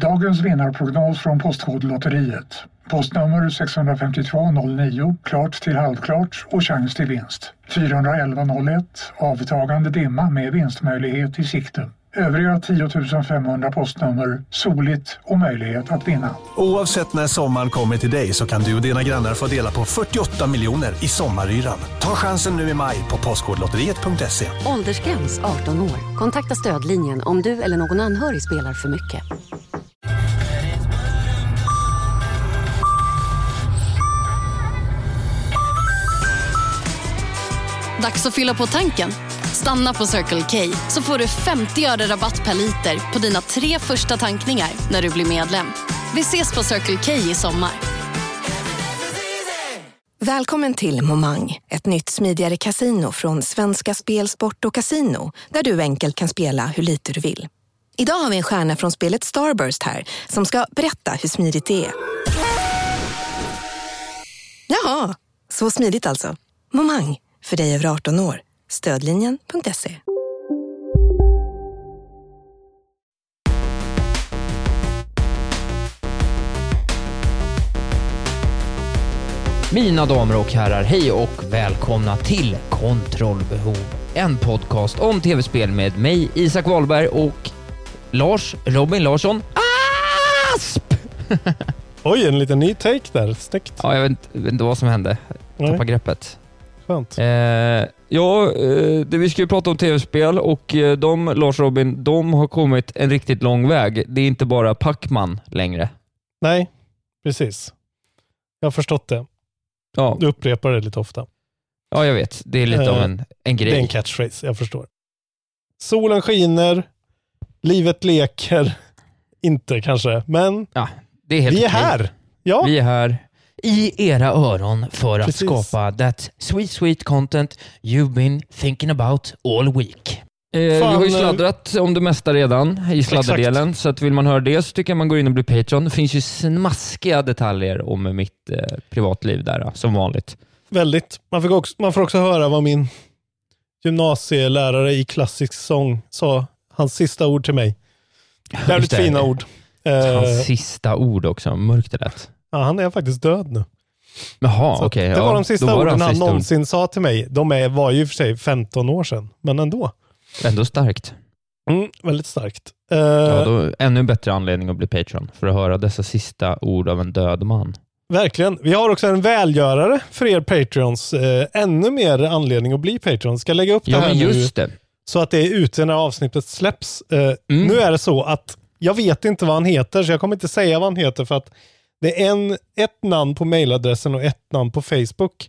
Dagens vinnarprognos från Postkodlotteriet. Postnummer 65209, klart till halvklart och chans till vinst. 41101, avtagande dimma med vinstmöjlighet i sikte. Övriga 10 500 postnummer, soligt och möjlighet att vinna. Oavsett när sommaren kommer till dig så kan du och dina grannar få dela på 48 miljoner i sommaryran. Ta chansen nu i maj på postkodlotteriet.se. Åldersgräns 18 år. Kontakta stödlinjen om du eller någon anhörig spelar för mycket. Dags att fylla på tanken. Stanna på Circle K så får du 50 öre rabatt per liter på dina 3 första tankningar när du blir medlem. Vi ses på Circle K i sommar. Välkommen till Momang, ett nytt smidigare casino från Svenska Spel, Sport och Casino, där du enkelt kan spela hur lite du vill. Idag har vi en stjärna från spelet Starburst här som ska berätta hur smidigt det är. Jaha, så smidigt alltså. Momang, för dig över 18 år. Stödlinjen.se. Mina damer och herrar, hej och välkomna till Kontrollbehov. En podcast om tv-spel med mig, Isak Wahlberg, och Robin Larsson Asp! Oj, en liten ny take där. Snyggt. Ja, jag vet inte vad som hände. Tappa greppet. Skönt. Det vi ska ju prata om tv-spel och Lars Robin, de har kommit en riktigt lång väg. Det är inte bara Pac-Man längre. Nej, precis. Jag har förstått det. Ja. Du upprepar det lite ofta. Ja, jag vet. Det är lite av en grej. Det är en catchphrase, jag förstår. Solen skiner, livet leker, inte kanske, men ja, det är helt vi är okej. här. Ja. Vi är här i era öron för att skapa that sweet content you've been thinking about all week. Vi har ju sladdrat om det mesta redan i sladderdelen. Exakt. Så att vill man höra det så tycker jag man går in och blir Patreon. Det finns ju smaskiga detaljer om mitt privatliv där, som vanligt. Väldigt. Man får också höra vad min gymnasielärare i klassisk sång sa. Hans sista ord till mig. Väldigt fina ord. Hans sista ord också, mörkt det lät. Ja, han är faktiskt död nu. Jaha, okej. Det var de sista orden han någonsin sa till mig. Var ju för sig 15 år sedan, men ändå. Ändå starkt. Väldigt starkt. Ja, då ännu bättre anledning att bli Patreon för att höra dessa sista ord av en död man. Verkligen. Vi har också en välgörare för er Patreons. Ännu mer anledning att bli Patreon. Ska lägga upp det här just nu det. Så att det är ute när avsnittet släpps. Nu är det så att jag vet inte vad han heter, så jag kommer inte säga vad han heter för att det är ett namn på mailadressen och ett namn på Facebook.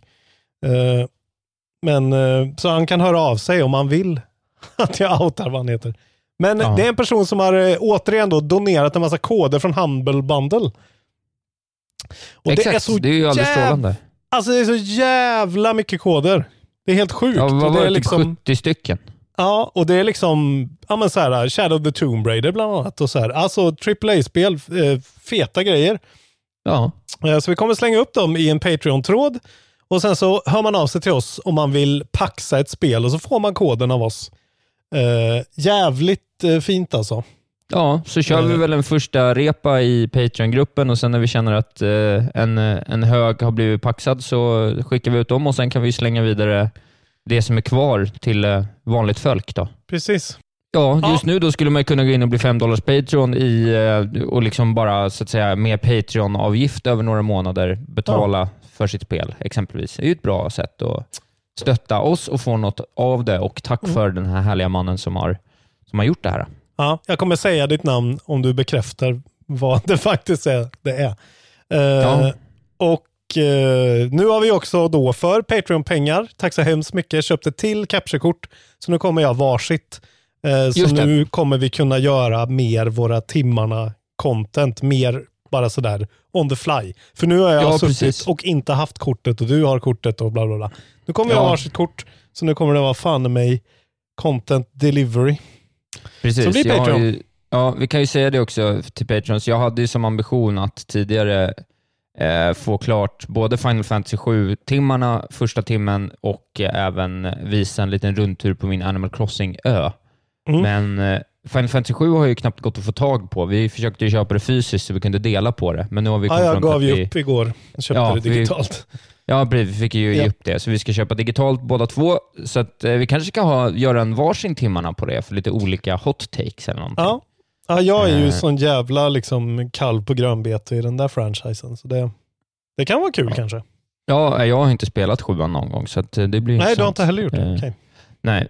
Så han kan höra av sig om han vill att jag outar vad han heter. Men det är en person som har återigen då donerat en massa koder från Humble Bundle. Och exakt, det är ju alldeles strålande. Alltså det är så jävla mycket koder. Det är helt sjukt. Ja, vad det var är det, liksom 70 stycken? Ja, och det är liksom så här, Shadow of the Tomb Raider bland annat. Och så här. Alltså AAA-spel, feta grejer. Ja. Så vi kommer slänga upp dem i en Patreon-tråd. Och sen så hör man av sig till oss om man vill paxa ett spel. Och så får man koden av oss. Jävligt fint alltså. Ja, så kör vi väl en första repa i Patreon-gruppen och sen när vi känner att en hög har blivit paxad så skickar vi ut dem och sen kan vi slänga vidare det som är kvar till vanligt folk då. Precis. Ja, just nu då skulle man kunna gå in och bli $5 Patreon och liksom bara så att säga med Patreon-avgift över några månader betala för sitt spel exempelvis. Det är ju ett bra sätt att stötta oss och få något av det och tack för den här härliga mannen som har gjort det här. Ja, jag kommer säga ditt namn om du bekräftar vad det faktiskt är. Och nu har vi också då för Patreon-pengar, tack så hemskt mycket, köpt ett till capturekort. Så nu kommer jag varsitt. Så nu kommer vi kunna göra mer våra timmarna content, mer bara sådär on the fly. För nu har jag suttit och inte haft kortet och du har kortet och bla bla bla. Nu kommer jag ha varsitt kort, så nu kommer det vara fan mig content delivery. Precis. Så blir Patreon. Vi kan ju säga det också till Patrons. Jag hade ju som ambition att tidigare få klart både Final Fantasy 7-timmarna, första timmen och även visa en liten rundtur på min Animal Crossing-ö. Men Final Fantasy 7 har ju knappt gått att få tag på. Vi försökte ju köpa det fysiskt så vi kunde dela på det. Men nu har vi jag gav ju upp igår. Jag köpte det digitalt. Vi fick ju ge upp det. Så vi ska köpa digitalt båda två. Så att vi kanske ska göra en varsin timmarna på det för lite olika hot takes eller någonting. Ja, jag är ju sån jävla liksom kalv på grönbete i den där franchisen. Så det kan vara kul kanske. Ja, jag har inte spelat 7 någon gång så att det blir intressant. Nej, du har inte heller gjort det. Okay. Nej,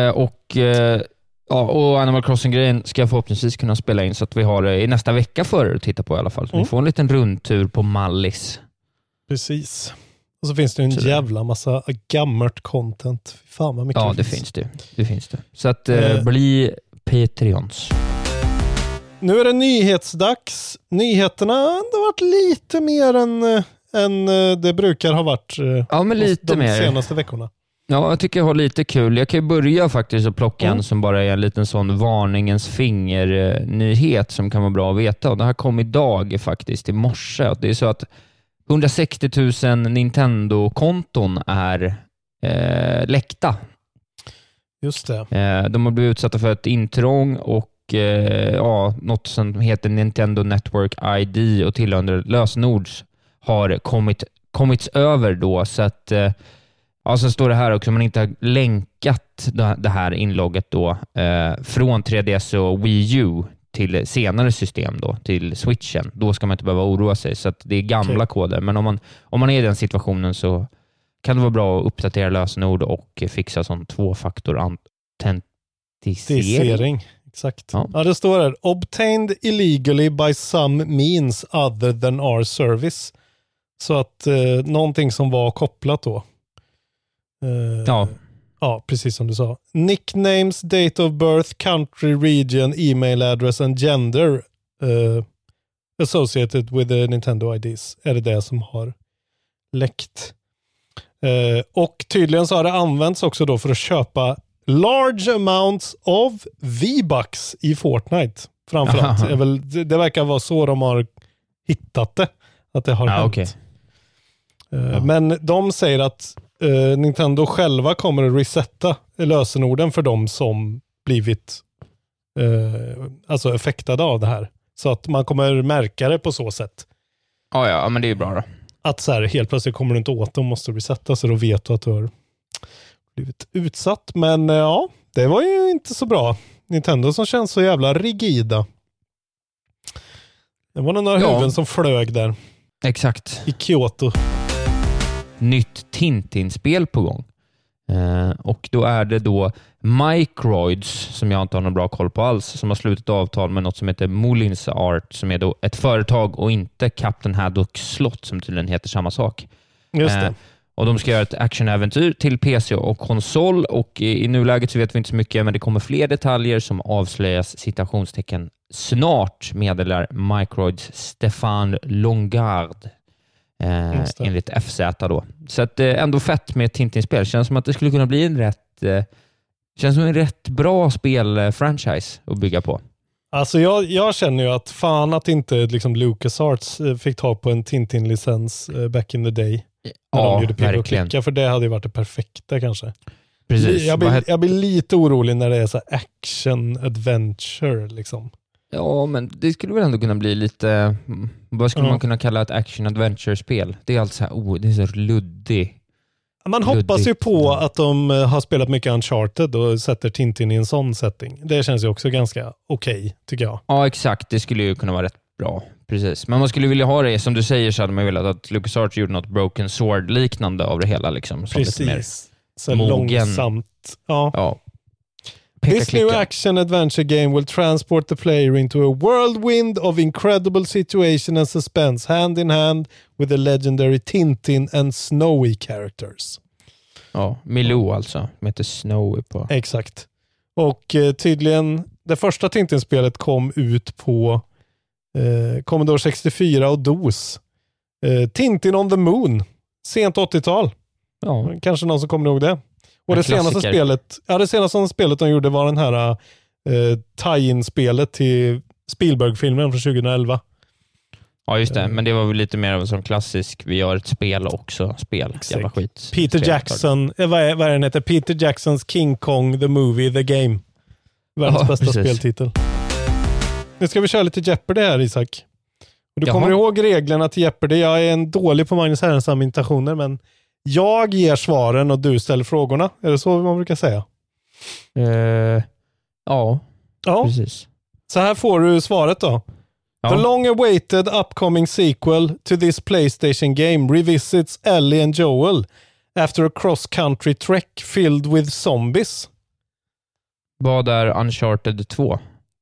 och Animal Crossing-grejen ska jag förhoppningsvis kunna spela in så att vi har det i nästa vecka för att titta på i alla fall. Så ni får en liten rundtur på Mallis. Precis. Och så finns det en jävla massa gammalt content. Fan vad mycket det finns det. Så att bli Patreons. Nu är det nyhetsdags. Nyheterna har varit lite mer än det brukar ha varit men lite de senaste veckorna. Ja, jag tycker jag har lite kul. Jag kan ju börja faktiskt och plocka en som bara är en liten sån varningens finger-nyhet som kan vara bra att veta. Och det här kom idag faktiskt, i morse. Det är så att 160 000 Nintendo-konton är läckta. Just det. De har blivit utsatta för ett intrång och något som heter Nintendo Network ID och tillhörande lösenord har kommits över då. Så att så står det här också, om man inte har länkat det här inlogget då från 3DS och Wii U till senare system då, till Switchen, då ska man inte behöva oroa sig. Så att det är gamla koder. Men om man är i den situationen så kan det vara bra att uppdatera lösenord och fixa sån 2-faktor-autentisering. Exakt. Ja, det står här. Obtained illegally by some means other than our service. Så att någonting som var kopplat då. Ja, precis som du sa. Nicknames, date of birth, country, region, email address and gender associated with the Nintendo IDs är det som har läckt. Och tydligen så har det använts också då för att köpa large amounts of V-bucks i Fortnite. Framförallt. Det verkar vara så de har hittat det. Att det har hänt. Okay. Men de säger att Nintendo själva kommer att resetta lösenorden för de som blivit effektade av det här. Så att man kommer märka det på så sätt. Ja, men det är ju bra då. Att så här, helt plötsligt kommer du inte åt dem, måste resetta, så då vet du att du har blivit utsatt. Men det var ju inte så bra. Nintendo som känns så jävla rigida. Det var några huvuden som flög där. Exakt. I Kyoto. Nytt Tintin-spel på gång. Och då är det då Microids, som jag inte har någon bra koll på alls, som har slutit avtal med något som heter Mullins Art, som är då ett företag och inte Captain Haddocks slott, som tydligen heter samma sak. Just det. Och de ska göra ett actionäventyr till PC och konsol, och i nuläget så vet vi inte så mycket, men det kommer fler detaljer som avslöjas citationstecken snart, meddelar Microids Stefan Longard. Enligt FZ då. Så att ändå fett med Tintin-spel. Känns som att det skulle kunna bli en rätt bra spelfranchise att bygga på. Alltså jag känner ju att fan att inte liksom LucasArts fick ta på en Tintin-licens back in the day. När de gjorde peka och klicka, för det hade ju varit det perfekta kanske. Precis. Jag blir lite orolig när det är så action-adventure liksom. Ja, men det skulle väl ändå kunna bli lite... Vad skulle man kunna kalla ett action-adventure-spel? Det är alltså så här, det är så luddigt. Man hoppas ju på att de har spelat mycket Uncharted och sätter Tintin i en sån setting. Det känns ju också ganska okej, tycker jag. Ja, exakt. Det skulle ju kunna vara rätt bra. Precis. Men man skulle vilja ha det, som du säger, så hade man velat att LucasArts gjorde något Broken Sword-liknande av det hela. Liksom, precis. Lite mer så långsamt. Ja. This new action-adventure game will transport the player into a whirlwind of incredible situation and suspense, hand in hand with the legendary Tintin and Snowy characters. Ja, Milou alltså, som heter Snowy på. Exakt. Och tydligen, det första Tintin-spelet kom ut på Commodore 64 och DOS. Tintin on the Moon. Sent 80-tal. Ja. Kanske någon som kommer ihåg det. Och det senaste spelet de gjorde var den här tie-in-spelet till Spielberg-filmen från 2011. Ja, just det. Men det var väl lite mer av en sån klassisk, vi gör ett spel också. Jävla skit. Peter Jackson, vad är den heter? Peter Jacksons King Kong, the movie, the game. Världens bästa speltitel. Nu ska vi köra lite Jeopardy här, Isak. Och du kommer ihåg reglerna till Jeopardy. Jag är en dålig på Magnus Härenstam imitationer, men jag ger svaren och du ställer frågorna. Är det så man brukar säga? Ja, precis. Så här får du svaret då. Ja. The long-awaited upcoming sequel to this PlayStation game revisits Ellie and Joel after a cross-country trek filled with zombies. Vad är Uncharted 2?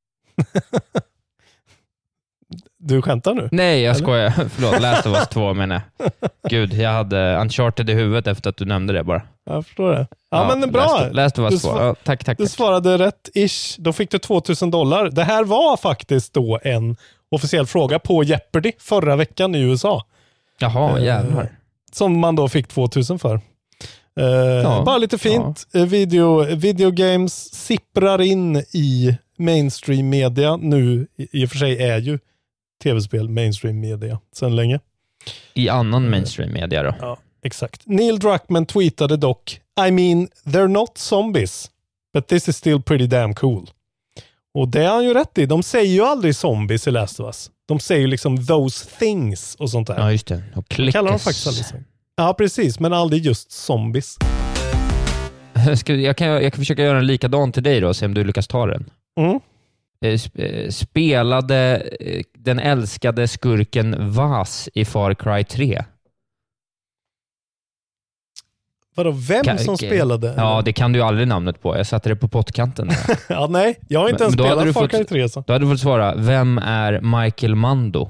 Du skämtar nu? Nej, jag skojar. Förlåt, Last of Us 2 menar jag. Gud, jag hade Uncharted i huvudet efter att du nämnde det bara. Jag förstår det. Ja men bra. Last of Us 2. Ja, tack. Du svarade rätt-ish. Då fick du $2,000. Det här var faktiskt då en officiell fråga på Jeopardy förra veckan i USA. Jaha, jävlar. Som man då fick 2,000 för. Bara lite fint. Ja. Videogames sipprar in i mainstream media. Nu i och för sig är ju tv-spel mainstream media sedan länge. I annan mainstream media då? Ja, exakt. Neil Druckmann tweetade dock, I mean, they're not zombies, but this is still pretty damn cool. Och det är han ju rätt i. De säger ju aldrig zombies i Last of Us. De säger ju liksom those things och sånt där. Ja, just det. Och de kallar de faktiskt aldrig så. Ja, precis. Men aldrig just zombies. Jag kan försöka göra en likadan till dig då, se om du lyckas ta den. Spelade den älskade skurken Vaz i Far Cry 3? Vadå, vem som spelade? Ja, det kan du ju aldrig namnet på. Jag satte det på pottkanten. Ja, nej. Jag har inte ens spelat Far Cry 3. Så. Då hade du fått svara, vem är Michael Mando?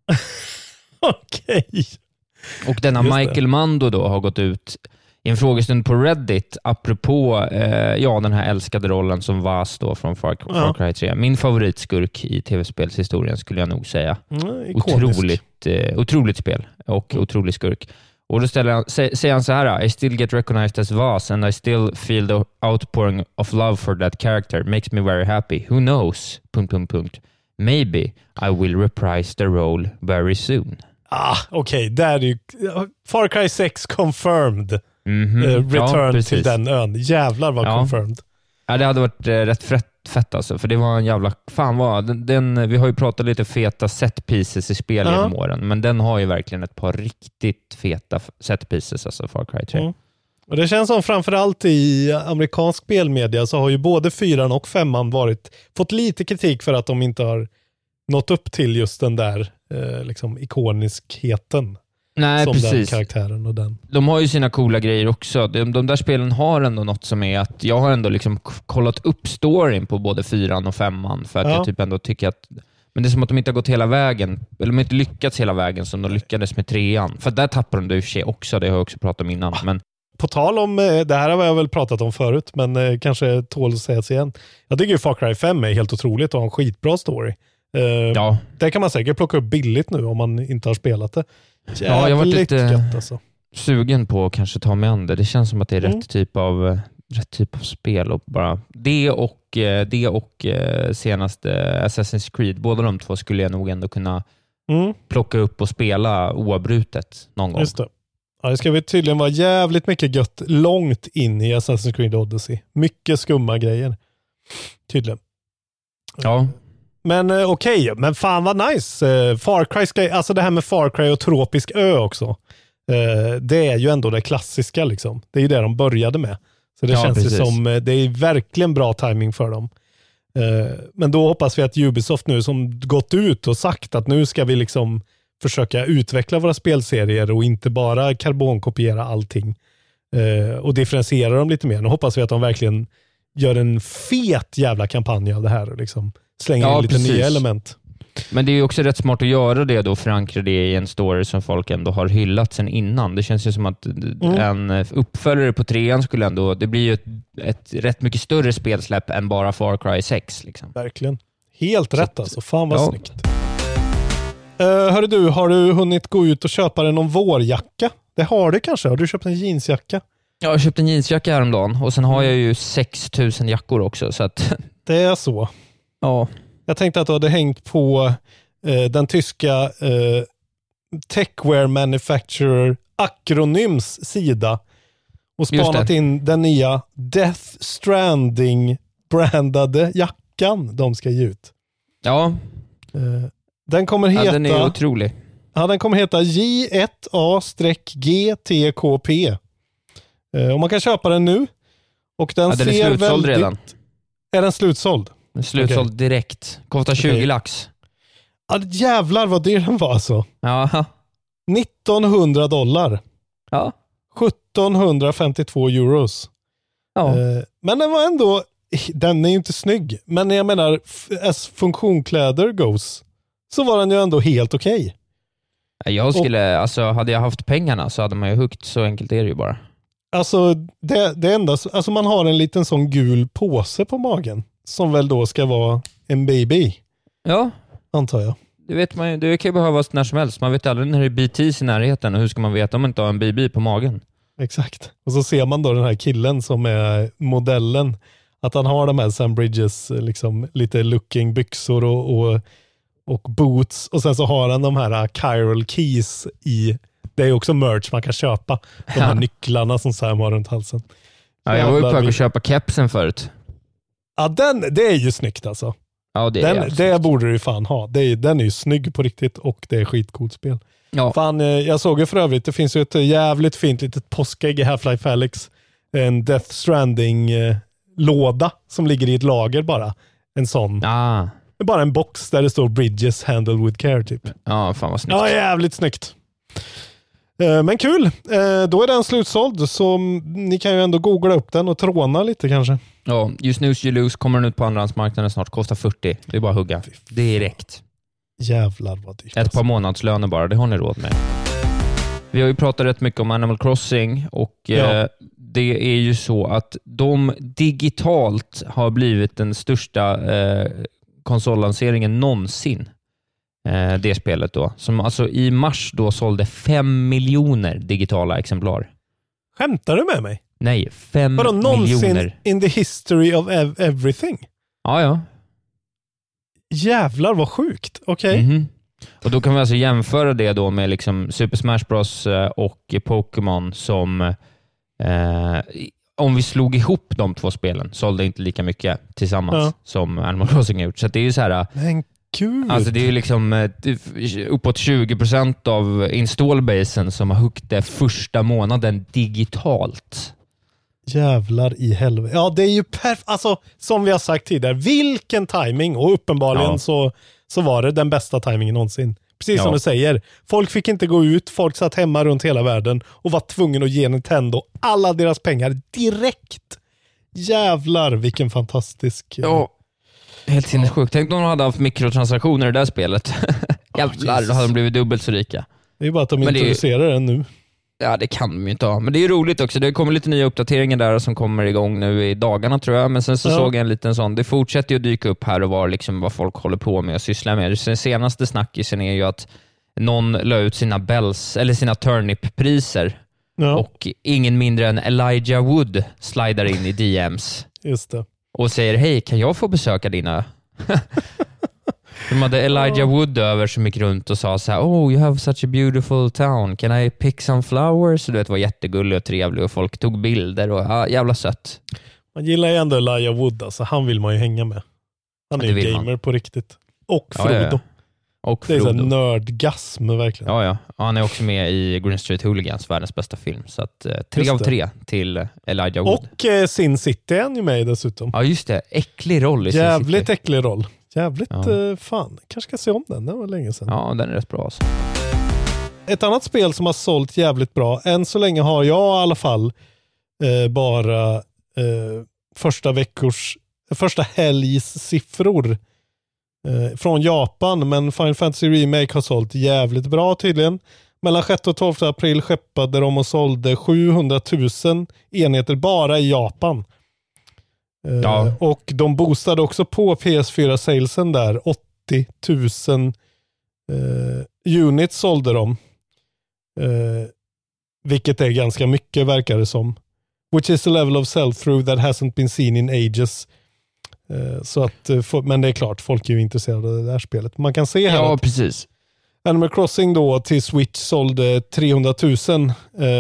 Okej. Och denna Michael Mando då har gått ut i en frågestund på Reddit apropå den här älskade rollen som Vaz då från Far Cry 3. Min favoritskurk i tv-spelshistorien skulle jag nog säga. Otroligt spel och otrolig skurk. Och då säger han så här: I still get recognized as Vaz and I still feel the outpouring of love for that character makes me very happy. Who knows? ... Maybe I will reprise the role very soon. Okej. Där är ju Far Cry 6 confirmed. Return till den ön. Jävlar vad confirmed. Ja, det hade varit rätt fett alltså. För det var en jävla... Fan vad... vi har ju pratat lite feta set pieces i spel genom åren. Men den har ju verkligen ett par riktigt feta set pieces, alltså Far Cry 3. Och det känns som framförallt i amerikansk spelmedia så har ju både 4 och 5 fått lite kritik för att de inte har nått upp till just den där liksom ikoniskheten. Nej, som precis. Den karaktären och den. De har ju sina coola grejer också. De där spelen har ändå något som är att jag har ändå liksom kollat upp storyn på både 4 och 5 för att jag typ ändå tycker att men det är som att de inte har gått hela vägen, eller de har inte lyckats hela vägen som de lyckades med 3. För där tappar de det i och för sig också, det har jag också pratat om innan. Men på tal om, det här har jag väl pratat om förut, men kanske tål att sägas igen. Jag tycker ju Far Cry 5 är helt otroligt och har en skitbra story. Det kan man säkert plocka upp billigt nu om man inte har spelat det. Ja, jag var lite gött, alltså. Sugen på att kanske ta med an det. Det känns som att det är rätt typ av spel och bara det och senaste Assassin's Creed. Båda de två skulle jag nog ändå kunna plocka upp och spela oavbrutet någon gång. Just det. Ja, det ska vi tydligen vara jävligt mycket gött långt in i Assassin's Creed Odyssey. Mycket skumma grejer. Tydligen. Ja. Men okej, men fan vad nice. Far Cry alltså det här med Far Cry och tropisk ö också. Det är ju ändå det klassiska liksom. Det är ju det de började med. Så det känns ju som det är verkligen bra timing för dem. Men då hoppas vi att Ubisoft nu som gått ut och sagt att nu ska vi liksom försöka utveckla våra spelserier och inte bara karbonkopiera allting. Och differentiera dem lite mer. Nu hoppas vi att de verkligen gör en fet jävla kampanj av det här och liksom slänger in lite nya element. Men det är ju också rätt smart att göra det då, förankra det i en story som folk ändå har hyllat sen innan. Det känns ju som att en uppföljare på 3 skulle ändå, det blir ju ett rätt mycket större spelsläpp än bara Far Cry 6 liksom. Verkligen. Helt rätt alltså. Fan vad snyggt. Hörru du, har du hunnit gå ut och köpa dig någon vårjacka? Det har du kanske. Har du köpt en jeansjacka? Jag har köpt en jeansjacka häromdagen och sen har jag ju 6000 jackor också. Så att... Det är så. Ja. Jag tänkte att du hade hängt på den tyska techwear manufacturer Acronyms sida och spanat in den nya Death Stranding brandade jackan de ska ge ut. Ja. Den kommer heta... Ja, den är otrolig. Ja, den kommer heta J1A-GTKP. Och man kan köpa den nu. Och den är ser slutsåld väldigt... redan. Är den slutsåld? Den är slutsåld direkt. Kostar 20 lax. Ja, jävlar vad dyr den var alltså. Ja. $1,900. Ja. 1752 euros. Ja. Men den var ändå... Den är ju inte snygg. Men jag menar, as funktionkläder goes, så var den ju ändå helt okej. Jag skulle, alltså hade jag haft pengarna så hade man ju huggt, så enkelt är det ju bara. Alltså det enda, alltså man har en liten sån gul påse på magen som väl då ska vara en baby. Ja. Antar jag. Det vet man ju, det kan ju behövas när som helst. Man vet aldrig när det är BTs i närheten, och hur ska man veta om man inte har en baby på magen? Exakt. Och så ser man då den här killen som är modellen, att han har de här Sam Bridges liksom lite looking byxor och boots, och sen så har han de här chiral keys i, det är också merch man kan köpa, de här nycklarna som Sam har runt halsen. Ja, jag var ju på väg att köpa kepsen förut. Ja, det är ju snyggt alltså. Ja, det borde du ju fan ha. Den är ju snygg på riktigt, och det är skitcoolt spel. Ja. Fan, jag såg ju för övrigt, det finns ju ett jävligt fint litet påskägg i Half-Life Alyx. En Death Stranding låda som ligger i ett lager bara. En sån. Bara en box där det står Bridges handled with care typ. Ja, fan vad snyggt. Ja, jävligt snyggt. Men kul. Då är den slutsåld, så ni kan ju ändå googla upp den och tråna lite kanske. Ja, just nu You Lose kommer den ut på andrahandsmarknaden snart. Kostar 40. Det är bara att hugga. Direkt. Jävlar vad dyrt. Ett par månadslöner bara, det har ni råd med. Vi har ju pratat rätt mycket om Animal Crossing, och det är ju så att de digitalt har blivit den största konsollanseringen någonsin. Det spelet då. Som alltså i mars då sålde 5 miljoner digitala exemplar. Skämtar du med mig? Nej, 5 miljoner. Vadå någonsin in the history of everything? Ja. Jävlar vad sjukt. Okej. Mm-hmm. Och då kan vi alltså jämföra det då med liksom Super Smash Bros och Pokémon som om vi slog ihop de två spelen sålde inte lika mycket tillsammans som Animal Crossing har gjort. Så det är ju så här. Men gud. Alltså det är ju liksom uppåt 20% av installbasen som har huggt det första månaden digitalt. Jävlar i helvete. Ja, det är ju alltså som vi har sagt tidigare, vilken timing, och uppenbarligen så var det den bästa timingen någonsin. Precis som du säger. Folk fick inte gå ut, folk satt hemma runt hela världen och var tvungen att ge Nintendo alla deras pengar direkt. Jävlar, vilken fantastisk... Ja, helt sinnessjukt. Tänk om de hade haft mikrotransaktioner i det där spelet. Jävlar, då hade de blivit dubbelt så rika. Det är bara att de introducerar den nu. Ja, det kan de ju inte ha. Men det är ju roligt också. Det kommer lite nya uppdateringar där som kommer igång nu i dagarna tror jag. Men sen så såg jag en liten sån. Det fortsätter ju att dyka upp här och var liksom vad folk håller på med och sysslar med. Den senaste snackisen är ju att någon la ut sina bells eller sina turnip-priser. Ja. Och ingen mindre än Elijah Wood slidar in i DMs. Just det. Och säger, hej, kan jag få besöka dina... De hade Elijah Wood över som gick runt och sa så här: oh, you have such a beautiful town. Can I pick some flowers? Och du vet, var jättegullig och trevlig och folk tog bilder och jävla sött. Man gillar ju ändå Elijah Wood, alltså han vill man ju hänga med. Han är ju gamer på riktigt. Och Frodo. Ja. Och det är så nördgasm verkligen. Ja. Han är också med i Green Street Hooligans, världens bästa film. Så att 3 av 3 till Elijah Wood. Och Sin City är han ju med dessutom. Ja, just det. Äcklig roll i Sin City. Jävligt äcklig roll. Jävligt fan. Kanske ska se om den. Det var länge sedan. Ja, den är rätt bra alltså. Ett annat spel som har sålt jävligt bra. Än så länge har jag i alla fall bara första helgs siffror från Japan. Men Final Fantasy Remake har sålt jävligt bra tydligen. Mellan 6 och 12 april skeppade de och sålde 700 000 enheter bara i Japan. Och de boostade också på PS4-salesen där. 80 000 units sålde de. Vilket är ganska mycket verkar det som. Which is a level of sell-through that hasn't been seen in ages. Så att, men det är klart, folk är ju intresserade av det här spelet. Man kan se här. Ja, precis. Animal Crossing då till Switch sålde 300 000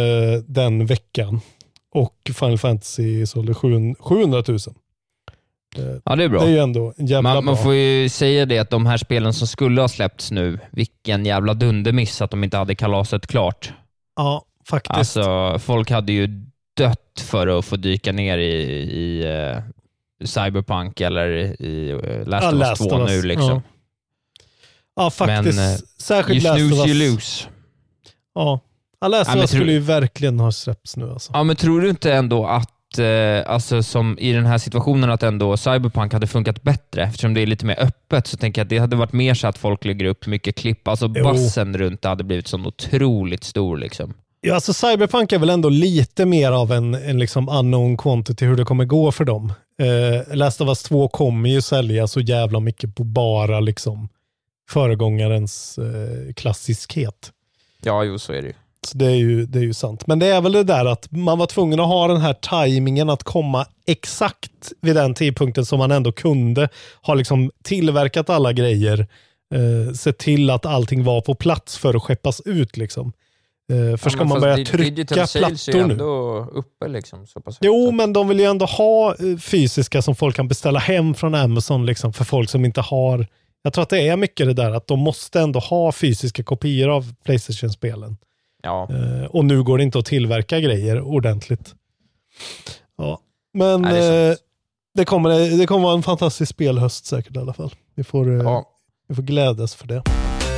den veckan. Och Final Fantasy sålde 700 000. Ja, det är bra. Det är ju ändå en jävla bra. Man får ju säga det att de här spelen som skulle ha släppts nu, vilken jävla dundermiss att de inte hade kalaset klart. Ja, faktiskt. Alltså, folk hade ju dött för att få dyka ner i Cyberpunk eller i Last of Us 2 nu liksom. Ja, faktiskt. Men, särskilt you snooze, Last of Us. you lose. Ja. Last of Us skulle ju verkligen ha släppts nu. Alltså. Ja, men tror du inte ändå att alltså, som i den här situationen att ändå Cyberpunk hade funkat bättre eftersom det är lite mer öppet, så tänker jag att det hade varit mer så att folk lägger upp mycket klipp. Alltså bassen runt det hade blivit så otroligt stor liksom. Ja, alltså Cyberpunk är väl ändå lite mer av en liksom unknown quantity hur det kommer gå för dem. Last of Us 2 kommer ju sälja så jävla mycket på bara liksom föregångarens klassiskhet. Ja, jo, så är det ju. Så det är ju sant. Men det är väl det där att man var tvungen att ha den här tajmingen att komma exakt vid den tidpunkten som man ändå kunde ha liksom tillverkat alla grejer, se till att allting var på plats för att skeppas ut liksom. För ska man börja trycka plattor nu? Ändå uppe liksom, så pass jo, men de vill ju ändå ha fysiska som folk kan beställa hem från Amazon liksom, för folk som inte har. Jag tror att det är mycket det där att de måste ändå ha fysiska kopior av PlayStation-spelen. Ja. Och nu går det inte att tillverka grejer ordentligt. Ja. Men det kommer vara en fantastisk spelhöst säkert i alla fall. Vi får glädjas för det.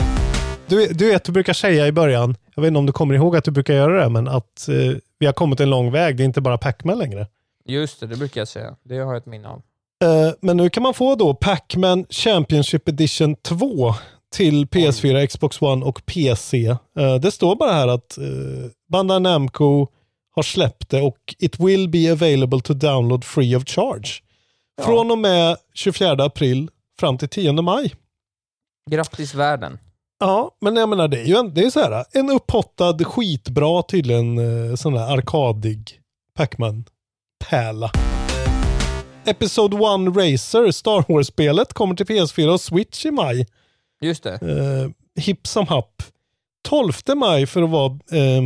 Du vet, du brukar säga i början, jag vet inte om du kommer ihåg att du brukar göra det, men att vi har kommit en lång väg. Det är inte bara Pac-Man längre. Just det brukar jag säga. Det har jag ett minne av. Men nu kan man få då Pac-Man Championship Edition 2 till PS4, Xbox One och PC. Det står bara här att Bandai Namco har släppt det och it will be available to download free of charge. Ja. Från och med 24 april fram till 10 maj. Grattis världen. Ja, men jag menar det är så här, en upphottad skitbra tydligen sån här arkadig Pac-Man-pärla. Episode 1 Racer, Star Wars-spelet, kommer till PS4 och Switch i maj. Just det. Hipp som happ. 12 maj för att vara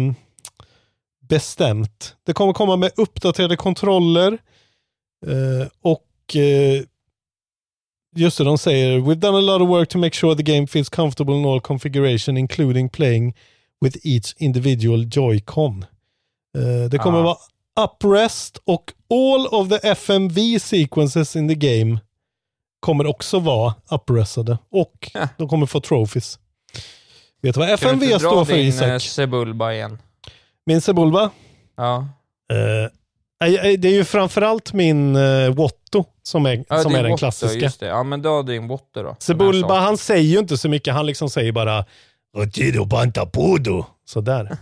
bestämt. Det kommer komma med uppdaterade kontroller och just det, de säger we've done a lot of work to make sure the game feels comfortable in all configuration including playing with each individual Joy-Con. Det kommer vara uprest och all of the FMV sequences in the game kommer också vara uprestade och de kommer få trophies. Vet du vad FMV står för, Isak? Din Sebulba igen. Min Sebulba? Ja. Det är ju framförallt min Watto som är den Watto, klassiska. Just det. Ja, men då din Watto då. Sebulba, han säger ju inte så mycket. Han liksom säger bara Otido Pantapudo. Sådär.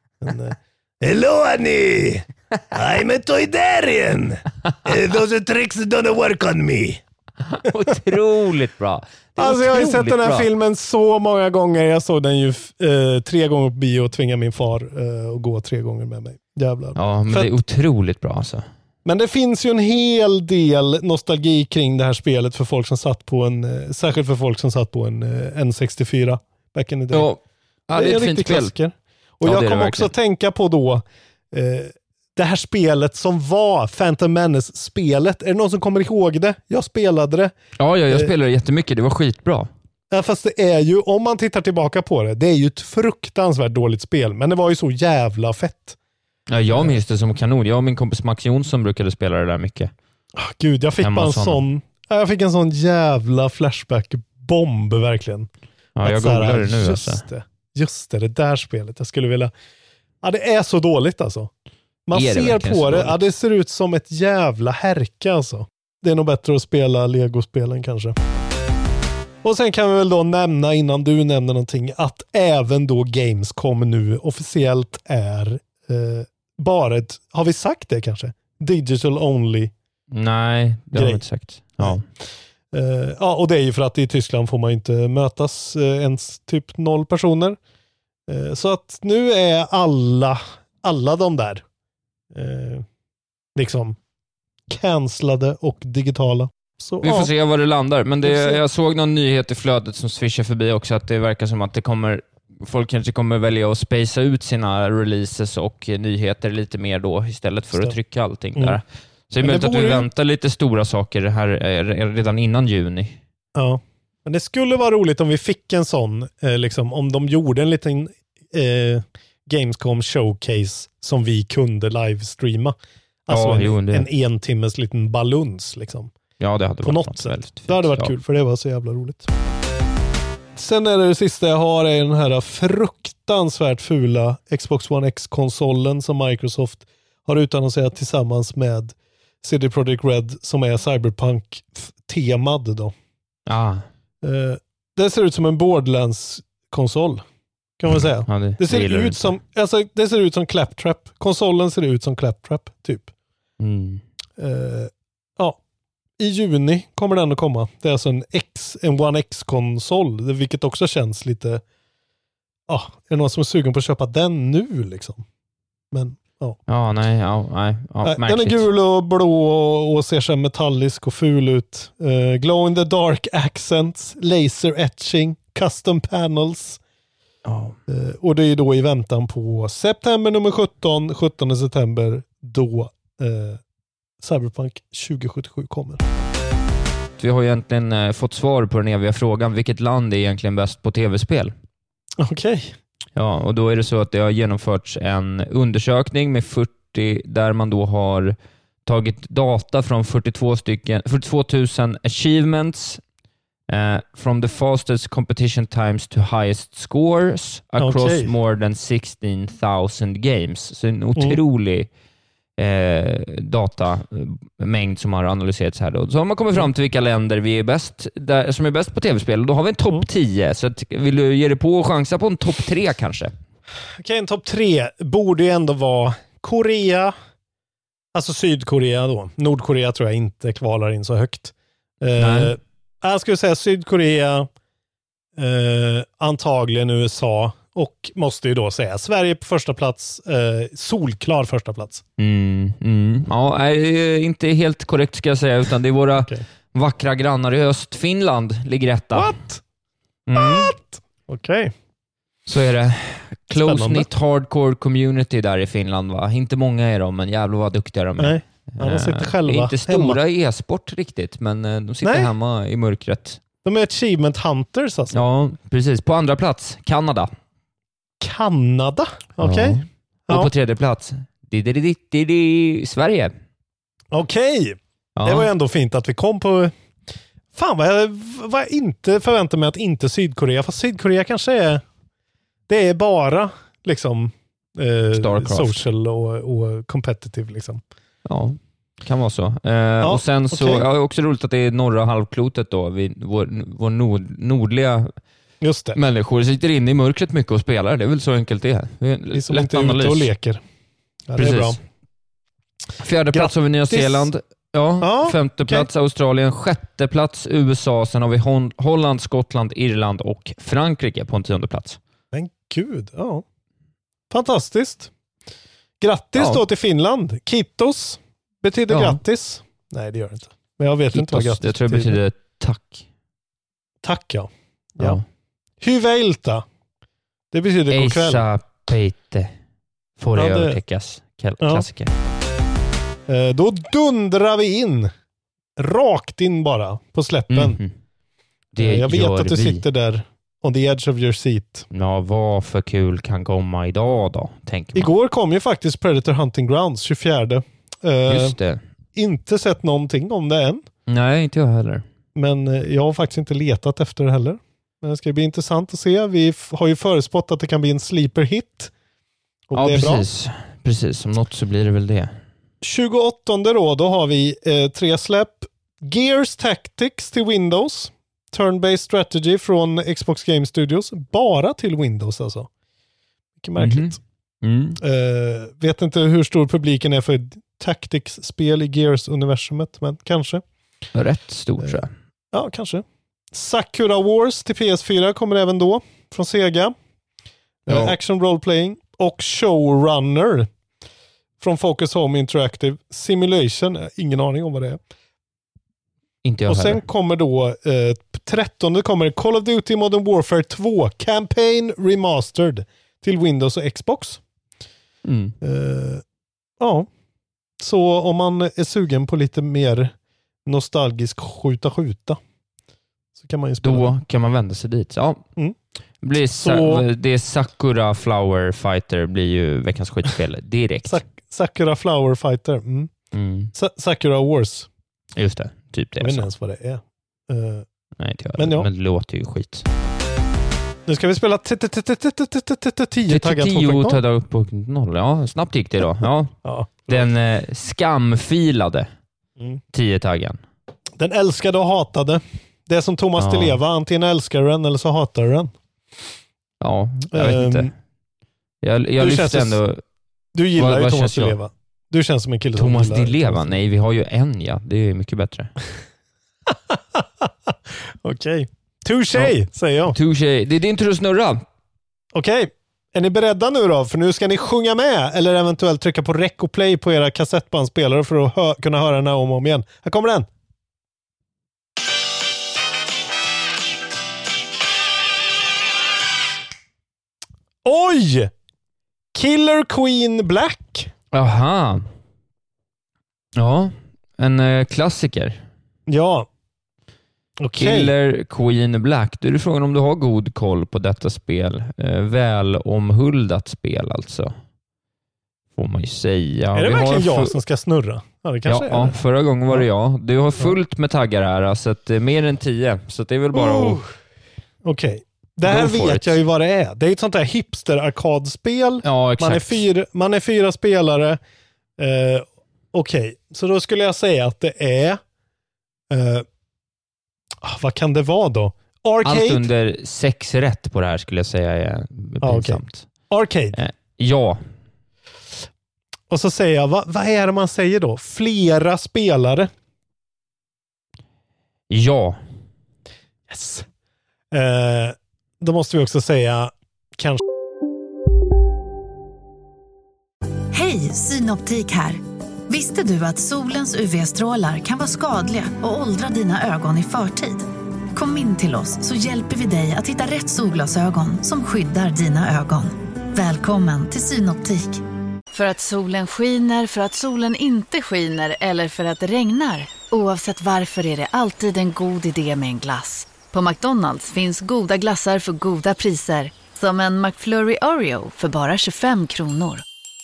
Hello, Annie! I'm a Toydarian! Those tricks don't work on me. Otroligt bra. Alltså jag har ju sett den här filmen så många gånger. Jag såg den ju 3 gånger på bio och tvingade min far att gå 3 gånger med mig. Jävlar. Ja, men det är otroligt bra alltså. Men det finns ju en hel del nostalgi kring det här spelet för folk som satt på särskilt för folk som satt på en N64 back in the day. Ja, det är ett fint spel. Och jag kommer också tänka på då det här spelet som var Phantom Menace-spelet. Är det någon som kommer ihåg det? Jag spelade det. Ja, jag spelade det jättemycket. Det var skitbra. Ja, fast det är ju, om man tittar tillbaka på det, det är ju ett fruktansvärt dåligt spel. Men det var ju så jävla fett. Ja, jag minns det som kanon. Jag och min kompis Max Jonsson brukade spela det där mycket. Gud, jag fick bara jag fick en sån jävla flashback-bomb verkligen. Ja, jag googlar det nu. Just det där spelet. Jag skulle vilja... Ja, det är så dåligt alltså. Man ser på det, ja, det ser ut som ett jävla härka alltså. Det är nog bättre att spela Lego-spelen kanske. Och sen kan vi väl då nämna, innan du nämner någonting, att även då Gamescom nu officiellt är bara ett, har vi sagt det kanske? Digital only. Nej, det har vi inte sagt. Ja. Ja, och det är ju för att i Tyskland får man inte mötas ens typ 0 personer. Så att nu är alla de där liksom cancellade och digitala. Så, vi får se var det landar. Men jag såg någon nyhet i flödet som swishar förbi också, att det verkar som att folk kanske kommer välja att spacea ut sina releases och nyheter lite mer då istället för att trycka allting där. Så det är möjligt att vi väntar lite stora saker här redan innan juni. Ja, men det skulle vara roligt om vi fick en sån, liksom, om de gjorde en liten Gamescom showcase som vi kunde livestreama. Alltså en timmes liten baluns liksom. Ja, det hade på något sätt. Det hade varit kul, för det var så jävla roligt. Sen är det sista jag har är den här fruktansvärt fula Xbox One X-konsolen som Microsoft har utannonserat tillsammans med CD Projekt Red som är Cyberpunk-temad då. Det ser ut som en Borderlands-konsol kan man säga. Ja, det ser ut som Claptrap. Konsolen ser ut som Claptrap typ. I juni kommer den att komma. Det är alltså en One X-konsol, vilket också känns lite är det någon som är sugen på att köpa den nu liksom? Men nej. Den är gul och blå och ser så metallisk och ful ut. Glow in the dark accents, laser etching, custom panels. Och det är då i väntan på september nummer 17 september då Cyberpunk 2077 kommer. Vi har egentligen fått svar på den eviga frågan, vilket land är egentligen bäst på tv-spel? Okej. Ja, och då är det så att det har genomförts en undersökning med 40 där man då har tagit data från 42 000 achievements from the fastest competition times to highest scores across more than 16,000 games. Så en otrolig datamängd som har analyserats här då. Så har man kommit fram till vilka länder vi är bäst som är bäst på tv-spel. Då har vi en topp 10. Så vill du ge dig på och chansa på en topp 3 kanske? Okej, en topp 3 borde ju ändå vara Korea, alltså Sydkorea då. Nordkorea tror jag inte kvalar in så högt. Jag skulle säga Sydkorea, antagligen USA och måste ju då säga Sverige på första plats, solklar första plats. Ja, inte helt korrekt ska jag säga, utan det är våra vackra grannar i öst. Finland ligger etta. What? Okej. Så är det. Close-knit hardcore community där i Finland, va? Inte många är de, men jävlar vad duktiga de är. Nej, de sitter själva inte stora i e-sport riktigt, men de sitter hemma i mörkret. De är achievement hunters alltså. Ja, precis. På andra plats, Kanada. Okej. Ja. Och på tredje plats, Sverige. Okej. Ja. Det var ju ändå fint att vi kom på... Fan vad jag inte förväntar mig att inte Sydkorea. För Sydkorea kanske är... Det är bara liksom social och competitive liksom. Ja, kan vara så. Och sen så är också roligt att det är norra halvklotet då. Vår nordliga människor sitter inne i mörkret mycket och spelar. Det är väl så enkelt det är. Vi som inte är ute och leker. Ja, det är bra. Fjärde plats har vi Nya Zeeland. Femte plats Australien. Sjätte plats USA. Sen har vi Holland, Skottland, Irland och Frankrike på en 10:e plats. Men gud, fantastiskt. Grattis då till Finland. Kiitos betyder grattis. Nej, det gör det inte. Men jag vet inte vad grattis jag tror det betyder tack. Tack, ja. Hyvä ilta. Det betyder god kväll. Eisa peite. Får det övertäckas. Klassiker. Då dundrar vi in. Rakt in bara på släppen. Jag vet att du sitter där on the edge of your seat. Ja, vad för kul kan komma idag då, tänker man. Igår kom ju faktiskt Predator Hunting Grounds 24. Just det. Inte sett någonting om det än. Nej, inte jag heller. Men jag har faktiskt inte letat efter det heller. Men det ska bli intressant att se. Vi har ju förespått att det kan bli en sleeper hit. Och det är precis. Bra. Precis, som något så blir det väl det. 28 då har vi 3 släpp. Gears Tactics till Windows. Turn-based strategy från Xbox Game Studios. Bara till Windows alltså. Mycket märkligt. Vet inte hur stor publiken är för Tactics-spel i Gears-universumet, men kanske. Rätt stor tror jag. Ja, kanske. Sakura Wars till PS4 kommer även då från Sega. Action Role-Playing och Showrunner från Focus Home Interactive. Simulation, ingen aning om vad det är. Inte jag och sen kommer då 13 kommer Call of Duty Modern Warfare 2 Campaign Remastered till Windows och Xbox. Så om man är sugen på lite mer nostalgisk skjuta så kan man ju spela. Då kan man vända sig dit. Ja. Det är Sakura Flower Fighter blir ju veckans skitspel direkt. Sakura Flower Fighter. Sakura Wars. Just det, typ det. Jag vet inte ens vad det är. Nej, men det låter ju skit. Nu ska vi spela 10 taggar 2.0. Ja, snabbt gick det då. Ja. Den skamfilade 10-taggen. Den älskade och hatade. Det är som Thomas Di Leva. Antingen älskar du den eller så hatar du den. Ja, jag vet inte. Jag lyfter ändå... Du gillar ju Thomas Di Leva. Du känns som en kille som Thomas Di Leva? Nej, vi har ju en, ja. Det är mycket bättre. Okej. Touché, säger jag. Touché. Det är din tur att snurra. Okej. Är ni beredda nu då? För nu ska ni sjunga med eller eventuellt trycka på rec och play på era kassettbandspelare för att kunna höra den här om och om igen. Här kommer den. Oj! Killer Queen Black. Aha. Ja, en klassiker. Ja. Okay. Killer Queen Black. Du är frågan om du har god koll på detta spel. Väl omhuldat spel alltså. Får man ju säga. Är det verkligen jag som ska snurra? Ja, det kanske är det. Förra gången var det jag. Du har fullt med taggar här. Så att mer än 10. Så det är väl bara att... Okej. Det här vet jag ju vad det är. Det är ett sånt där hipster-arkadspel. Ja, exakt. Man är 4 spelare. Okej. Så då skulle jag säga att det är... vad kan det vara då? Arcade? Allt under 6 rätt på det här skulle jag säga är pinsamt. Arcade? Ja. Och så säger jag, vad är det man säger då? Flera spelare? Ja. Yes. Då måste vi också säga kanske... Hej, Synoptik här. Visste du att solens UV-strålar kan vara skadliga och åldra dina ögon i förtid? Kom in till oss så hjälper vi dig att hitta rätt solglasögon som skyddar dina ögon. Välkommen till Synoptik. För att solen skiner, för att solen inte skiner eller för att det regnar. Oavsett varför är det alltid en god idé med en glass. På McDonald's finns goda glassar för goda priser. Som en McFlurry Oreo för bara 25 kronor.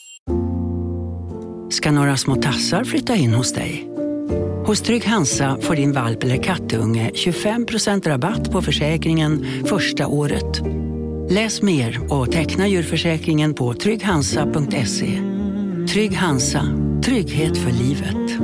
Ska några små tassar flytta in hos dig? Hos Trygg Hansa får din valp eller kattunge 25% rabatt på försäkringen första året. Läs mer och teckna djurförsäkringen på trygghansa.se. Trygg Hansa, trygghet för livet.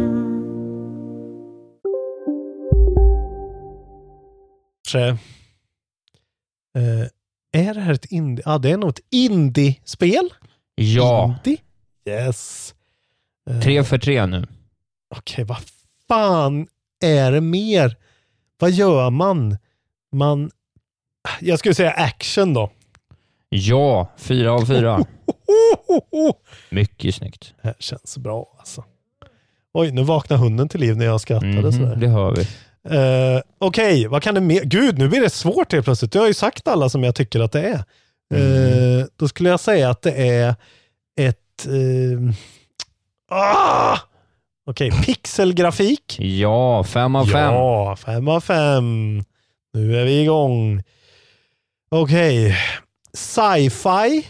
Är det här ett indie? Ja, det är nog ett indie-spel. Ja. Indie? Yes. 3 för 3 nu. Okej, vad fan är det mer? Vad gör man? Jag skulle säga action då. Ja, 4 av 4. Mycket snyggt. Det här känns bra alltså. Oj, nu vaknar hunden till liv när jag skrattade sådär. Det hör vi. Okej, vad kan det mer? Gud, nu blir det svårt helt plötsligt. Jag har ju sagt alla som jag tycker att det är. Då skulle jag säga att det är ett... Okej, pixelgrafik. Ja, 5 av 5. Ja, 5 av 5. Nu är vi igång. Okej. Sci-fi.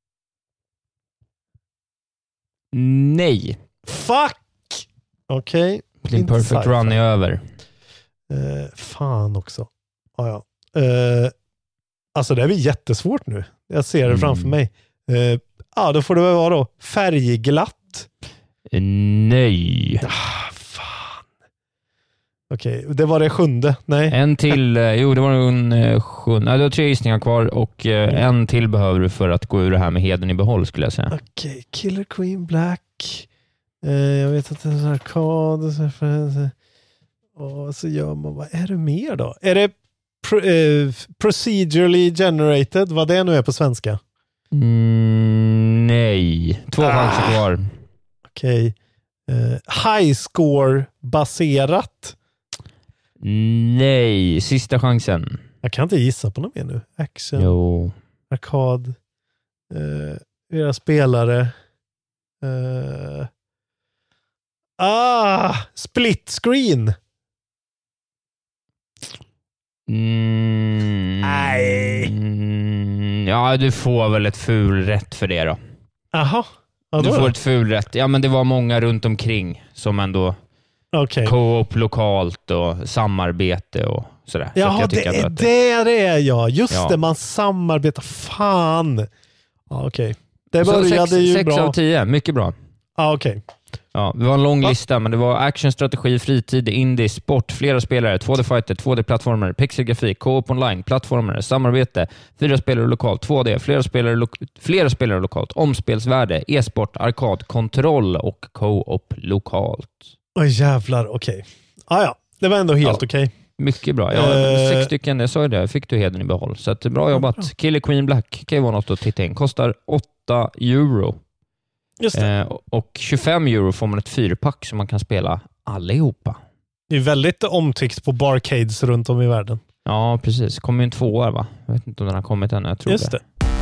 Nej. Fuck! Okej. Din perfect run är över. Fan också. Ja. Alltså det är jättesvårt nu. Jag ser det framför mig. Då får det väl vara då färgglatt. Nej. Fan. Okej, det var det 7:e. Nej. En till. Jo, det var en 7:e. Nej, du har 3 gissningar kvar och en till behöver du för att gå ur det här med heden i behåll skulle jag säga. Okej, Killer Queen Black. Jag vet att det är en arkad. Och så gör man, vad är det mer då? Är det procedurally generated? Vad det nu är på svenska? Nej. 2 chanser kvar. Okej. High score baserat? Nej. Sista chansen. Jag kan inte gissa på något mer nu. Action. Jo. Arkad. Era spelare. Split screen. Nej. Ja, du får väl ett fulrätt för det då. Jaha. Du får ett fulrätt. Ja, men det var många runt omkring som ändå co-op lokalt och samarbete och sådär. Ja, så det är jag. Just det, man samarbetar. Fan. Ja, okej. Det började ju 6 bra. 6 av 10, mycket bra. Ja, okej. Ja, det var en lång lista, men det var action, strategi, fritid, indie, sport, flera spelare, 2D-fighter, 2D-plattformar, pixelgrafik, co-op online, plattformar, samarbete, 4 spelare lokalt, 2D, flera spelare lokalt, omspelsvärde, e-sport, arkad, kontroll och co-op lokalt. Oj jävlar, okej. Ja, det var ändå helt okej. Mycket bra. 6 stycken, jag sa ju det, fick du heden i behåll. Så att, bra jobbat. Killer Queen Black kan ju vara något att titta in. Kostar 8 euro. Just det. Och 25 euro får man ett 4-pack som man kan spela allihopa. Det är väldigt omtyckt på barcades runt om i världen. Ja, precis. Kommer ju en 2 va? Jag vet inte om den har kommit än, jag tror Just det.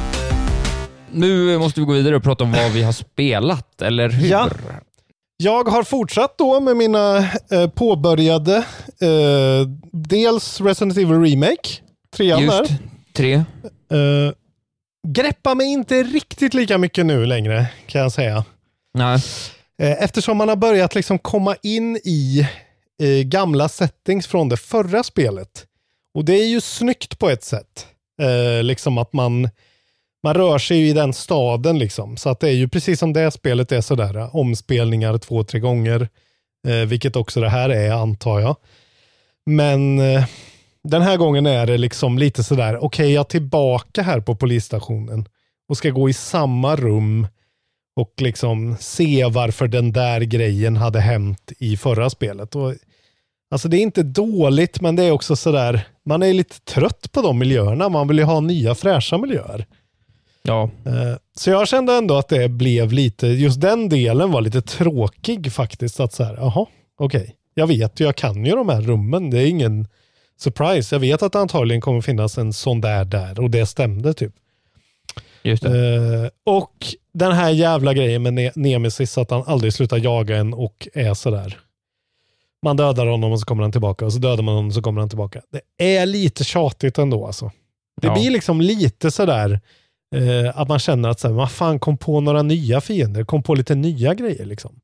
Nu måste vi gå vidare och prata om vad vi har spelat, eller hur? Ja. Jag har fortsatt då med mina påbörjade dels Resident Evil Remake, 3:an där. Just 3. Greppa mig inte riktigt lika mycket nu längre, kan jag säga. Nej. Eftersom man har börjat liksom komma in i gamla settings från det förra spelet. Och det är ju snyggt på ett sätt. Liksom att man rör sig ju i den staden liksom. Så att det är ju precis som det spelet är sådär. Omspelningar 2-3 gånger. Vilket också det här är, antar jag. Men den här gången är det liksom lite sådär. Okej, jag är tillbaka här på polisstationen. Och ska gå i samma rum. Och liksom se varför den där grejen hade hänt i förra spelet. Och, alltså det är inte dåligt, men det är också sådär. Man är lite trött på de miljöerna. Man vill ju ha nya fräscha miljöer. Ja. Så jag kände ändå att det blev lite, just den delen var lite tråkig faktiskt. Att så här, jaha, okej. Jag vet ju, jag kan ju de här rummen. Det är ingen surprise. Jag vet att det antagligen kommer finnas en sån där. Och det stämde typ. Just det. Och den här jävla grejen med Nemesis, att han aldrig slutar jaga en och är sådär. Man dödar honom och så kommer han tillbaka. Och så dödar man honom och så kommer han tillbaka. Det är lite tjatigt ändå alltså. Det blir liksom lite sådär att man känner att så här, vad fan, kom på några nya fiender. Kom på lite nya grejer liksom.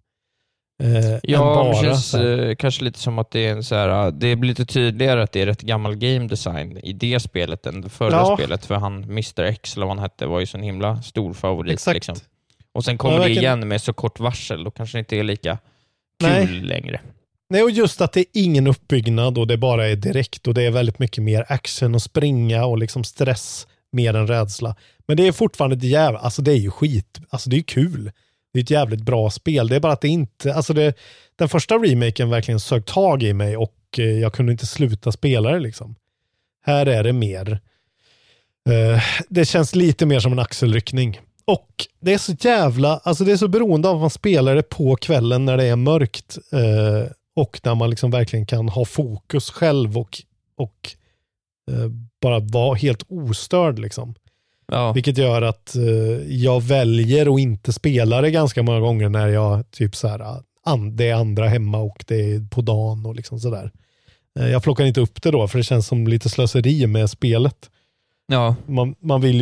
Ja, det känns kanske lite som att det är en så här, det blir lite tydligare att det är rätt gammal game design i det spelet än det förra spelet, för han Mr. X eller vad han hette var ju så en himla stor favorit liksom. Och sen kommer det igen med så kort varsel och kanske inte är lika kul längre. Nej, och just att det är ingen uppbyggnad och det bara är direkt och det är väldigt mycket mer action och springa och liksom stress mer än rädsla. Men det är fortfarande alltså det är ju skit, alltså det är kul. Det är ett jävligt bra spel. Det är bara att det inte, alltså den första remaken verkligen sög tag i mig och jag kunde inte sluta spela det liksom. Här är det mer det känns lite mer som en axelryckning. Och det är så jävla, alltså det är så beroende av att man spelar det på kvällen när det är mörkt och när man liksom verkligen kan ha fokus själv och bara vara helt ostörd liksom. Ja. Vilket gör att jag väljer att inte spela det ganska många gånger när jag typ så här, det är andra hemma och det är på dagen och liksom sådär. Jag plockar inte upp det då för det känns som lite slöseri med spelet. Ja. Man vill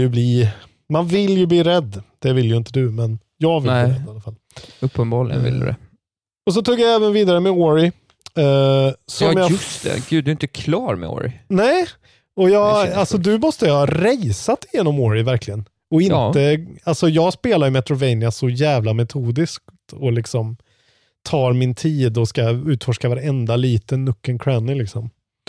ju bli rädd. Det vill ju inte du, men jag vill bli rädd i alla fall. Uppenbarligen vill du det. Och så tog jag även vidare med Ori. Just det. Gud, du är inte klar med Ori. Nej. Och du måste ha rejsat igenom Ori verkligen. Och inte, alltså jag spelar i Metrovania så jävla metodiskt och liksom tar min tid och ska utforska varenda liten nook and cranny liksom.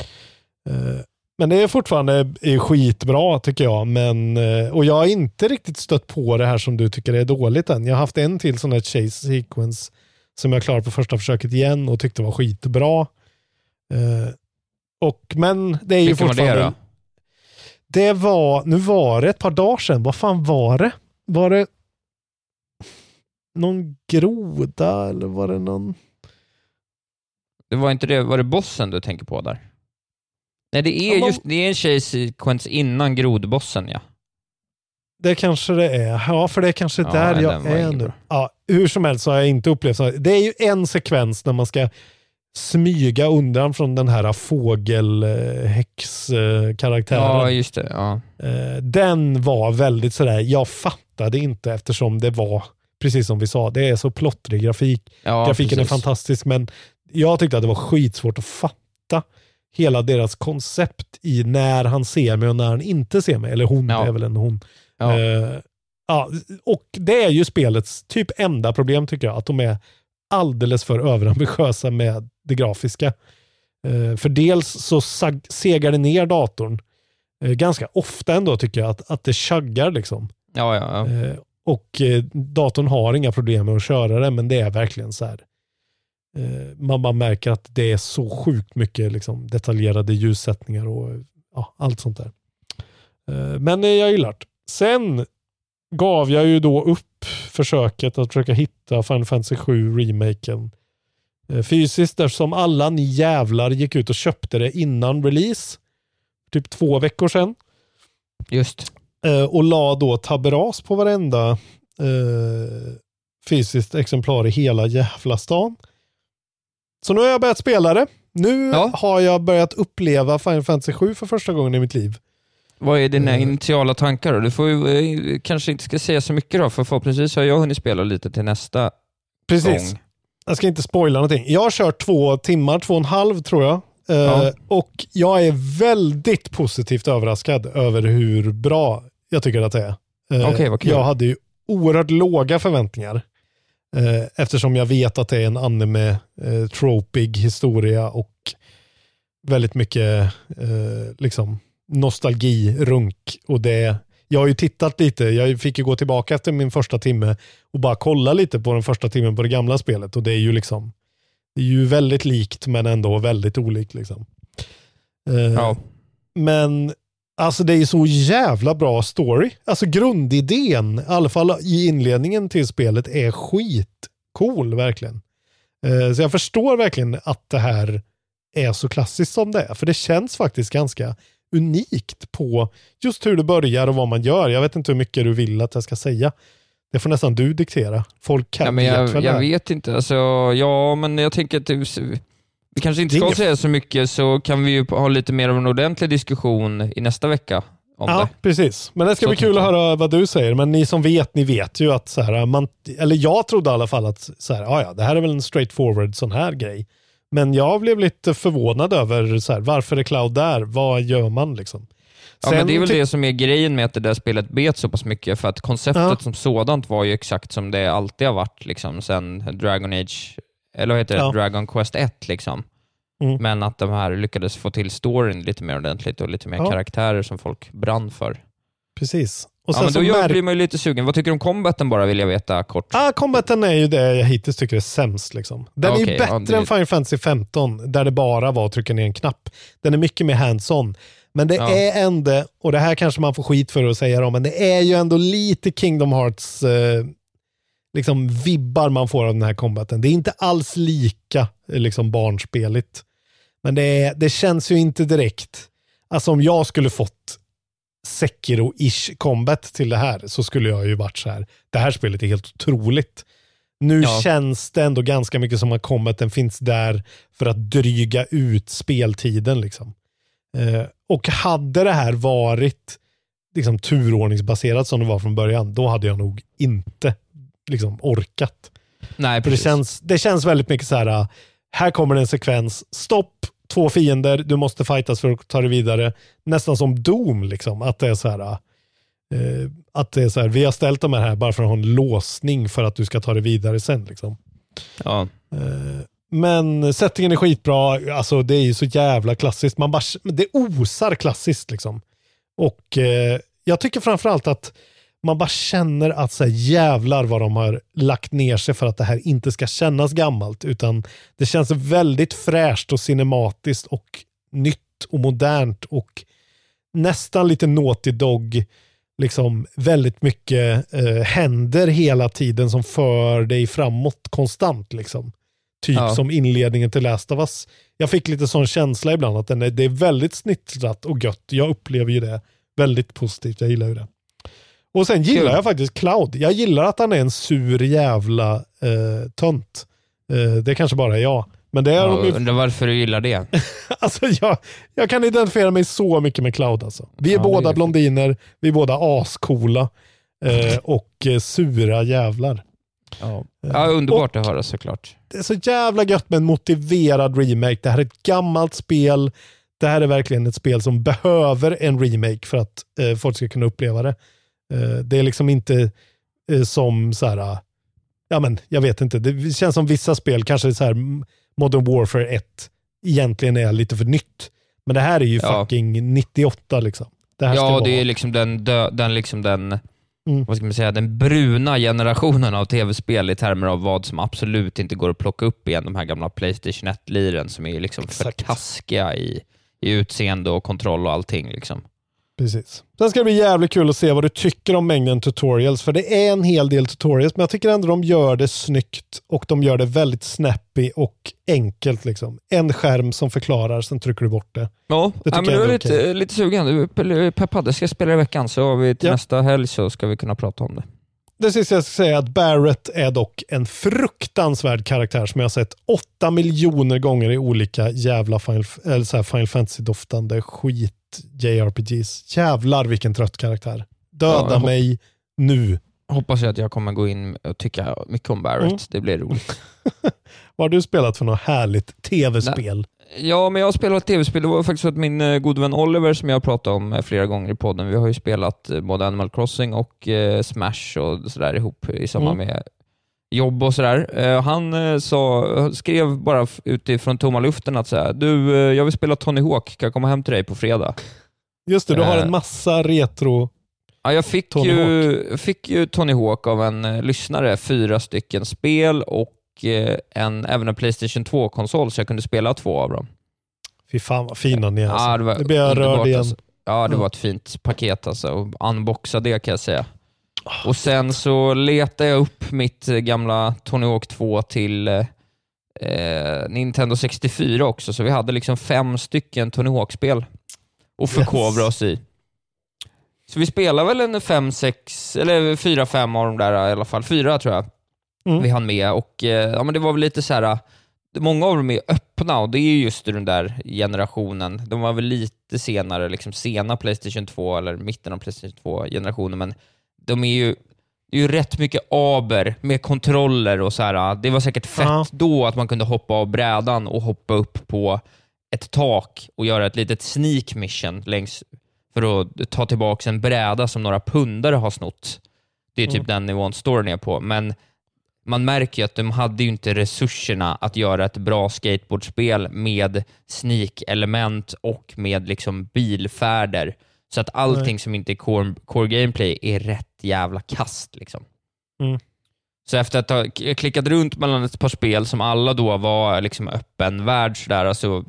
Men det är fortfarande skitbra tycker jag. Och jag har inte riktigt stött på det här som du tycker är dåligt än. Jag har haft en till sån här chase sequence som jag klarade på första försöket igen och tyckte var skitbra. Men det är ju fortfarande... Nu var det ett par dagar sedan. Vad fan var det? Var det någon groda eller var det någon... Det var inte det. Var det bossen du tänker på där? Nej, det är det är en chase sequence innan grodbossen, ja. Det kanske det är. Ja, för det är kanske där jag är nu. Ja, hur som helst så har jag inte upplevt så. Det är ju en sekvens när man ska smyga undan från den här fågelhäxkaraktären. Ja, just det. Ja. Den var väldigt sådär, jag fattade inte eftersom det var, precis som vi sa, det är så plottrig grafik. Ja, grafiken är fantastisk, men jag tyckte att det var skitsvårt att fatta hela deras koncept i när han ser mig och när han inte ser mig. Eller hon, är väl en hon. Ja. Och det är ju spelets typ enda problem tycker jag, att de är alldeles för överambitiösa med det grafiska. För dels så segar det ner datorn ganska ofta ändå tycker jag att det chaggar liksom. Ja. Och datorn har inga problem med att köra det, men det är verkligen så här. Man bara märker att det är så sjukt mycket liksom, detaljerade ljussättningar och allt sånt där. Men jag gillar det. Sen gav jag ju då upp försöket att försöka hitta Final Fantasy 7 remaken fysiskt, där som alla ni jävlar gick ut och köpte det innan release. Typ 2 veckor sedan. Just. Och la då taberas på varenda fysiskt exemplar i hela jävla stan. Så nu har jag börjat spela det. Nu har jag börjat uppleva Final Fantasy 7 för första gången i mitt liv. Vad är dina initiala tankar då? Du får ju kanske inte ska säga så mycket då, för förhoppningsvis har jag hunnit spela lite till nästa gång. Jag ska inte spoila någonting. Jag har kört 2 timmar, 2,5 tror jag. Och jag är väldigt positivt överraskad över hur bra jag tycker att det är. Okej, vad kul. Jag hade ju oerhört låga förväntningar. Eftersom jag vet att det är en anime tropig historia och väldigt mycket liksom nostalgi-runk. Och det, jag har ju tittat lite, jag fick ju gå tillbaka efter min första timme och bara kolla lite på den första timmen på det gamla spelet, och det är ju liksom, det är ju väldigt likt men ändå väldigt olikt liksom. Men alltså det är ju så jävla bra story. Alltså grundidén, i alla fall i inledningen till spelet, är skitcool verkligen. Så jag förstår verkligen att det här är så klassiskt som det är, för det känns faktiskt ganska unikt på just hur det börjar och vad man gör. Jag vet inte hur mycket du vill att jag ska säga. Det får nästan du diktera. Folk kan jag vet inte. Alltså, men jag tänker att vi kanske inte ska säga så mycket, så kan vi ju ha lite mer av en ordentlig diskussion i nästa vecka om det. Ja, precis. Men det ska bli kul att höra vad du säger. Men ni som vet, ni vet ju att så här, eller jag trodde i alla fall att så här, det här är väl en straightforward sån här grej. Men jag blev lite förvånad över så här, varför är Cloud där? Vad gör man liksom? Ja, men det är väl det som är grejen med att det där spelet bet så pass mycket, för att konceptet som sådant var ju exakt som det alltid har varit liksom, sen Dragon Age, eller vad heter det? Dragon Quest 1 liksom. Men att de här lyckades få till storyn lite mer ordentligt och lite mer karaktärer som folk brann för. Precis. Och sen men då blir man ju lite sugen. Vad tycker du om combaten bara, vill jag veta kort? Combaten är ju det jag hittills tycker är sämst liksom. Den är ju bättre än Final Fantasy 15, där det bara var att trycka ner en knapp. Den är mycket mer hands-on. Men det är ändå, och det här kanske man får skit för att säga, men det är ju ändå lite Kingdom Hearts liksom vibbar man får av den här combaten. Det är inte alls lika liksom barnspeligt. Men det känns ju inte direkt. Alltså om jag skulle fått Sekiro-ish combat till det här, så skulle jag ju varit så här. Det här spelet är helt otroligt. Nu känns det ändå ganska mycket som att combaten finns där för att dryga ut speltiden liksom. Och hade det här varit liksom turordningsbaserat som det var från början, då hade jag nog inte liksom orkat. Nej, för det känns väldigt mycket så här kommer en sekvens, stopp, 2 fiender, du måste fightas för att ta det vidare. Nästan som Doom liksom, att det är så här, vi har ställt de här bara för att ha en låsning för att du ska ta det vidare sen liksom. Ja. Men settingen är skitbra, alltså det är ju så jävla klassiskt, det osar klassiskt liksom. Och jag tycker framförallt att man bara känner att så här, jävlar vad de har lagt ner sig för att det här inte ska kännas gammalt, utan det känns väldigt fräscht och cinematiskt och nytt och modernt och nästan lite Naughty Dog, liksom väldigt mycket händer hela tiden som för dig framåt konstant liksom. Typ som inledningen till Last of Us. Jag fick lite sån känsla ibland att det är väldigt snittrat och gött. Jag upplever ju det väldigt positivt. Jag gillar ju det. Och sen gillar jag faktiskt Cloud. Jag gillar att han är en sur jävla tönt. Det kanske bara är jag. Men det är undrar varför du gillar det. Alltså jag kan identifiera mig så mycket med Cloud. Alltså. Vi är båda blondiner. Vi är båda ascoola. Och sura jävlar. Ja, underbart att höra såklart. Det är så jävla gött med en motiverad remake. Det här är ett gammalt spel. Det här är verkligen ett spel som behöver en remake för att folk ska kunna uppleva det. Det är liksom inte som så här, ja men jag vet inte. Det känns som vissa spel, kanske så här Modern Warfare 1 egentligen är lite för nytt. Men det här är ju fucking 98 liksom. Det här det är liksom den vad ska man säga, den bruna generationen av tv-spel i termer av vad som absolut inte går att plocka upp igen. De här gamla PlayStation 1-liren som är liksom för taskiga i utseende och kontroll och allting liksom. Precis. Sen ska det bli jävligt kul att se vad du tycker om mängden tutorials, för det är en hel del tutorials, men jag tycker ändå de gör det snyggt och de gör det väldigt snappy och enkelt liksom. En skärm som förklarar, sen trycker du bort det. Ja, men du är lite sugen. Du är peppad. Jag ska spela i veckan, så vi till nästa helg så ska vi kunna prata om det. Det sista jag ska säga är att Barrett är dock en fruktansvärd karaktär som jag har sett 8 miljoner gånger i olika jävla Final Fantasy-doftande skit JRPGs. Jävlar vilken trött karaktär. Döda mig nu. Hoppas jag att jag kommer gå in och tycka mycket om Barrett. Det blir roligt. Vad har du spelat för något härligt tv-spel? Ja, men jag har spelat tv-spel. Det var faktiskt så att min gode vän Oliver, som jag har pratat om flera gånger i podden, vi har ju spelat både Animal Crossing och Smash och sådär ihop i samband med jobb och sådär. Han skrev bara utifrån tomma luften att säga, du, jag vill spela Tony Hawk, kan jag komma hem till dig på fredag? Just det, du har en massa retro. Ja, jag fick ju Tony Hawk av en lyssnare, 4 stycken spel och även en PlayStation 2-konsol, så jag kunde spela 2 av dem. Fy fan vad fina ni är. Ja, det blir jag rörd igen. Alltså. Ja, det var ett fint paket alltså. Och unboxa det kan jag säga. Och sen så letade jag upp mitt gamla Tony Hawk 2 till Nintendo 64 också. Så vi hade liksom 5 stycken Tony Hawk-spel och förkovra oss i. Så vi spelar väl en 5-6 eller 4-5 av dem där i alla fall. 4 tror jag. Vi hann med och men det var väl lite så här, många av dem är öppna och det är just den där generationen. De var väl lite senare, liksom sena PlayStation 2 eller mitten av PlayStation 2-generationen, men de är ju rätt mycket aber med kontroller och så här. Det var säkert fett då att man kunde hoppa av brädan och hoppa upp på ett tak och göra ett litet sneak mission längs för att ta tillbaka en bräda som några pundare har snott. Det är typ den nivån storyn är på, men man märker ju att de hade ju inte resurserna att göra ett bra skateboardspel med sneak-element och med liksom bilfärder. Så att allting som inte är core gameplay är rätt jävla kast liksom. Så efter att ha klickat runt mellan ett par spel som alla då var liksom öppen värld sådär, alltså.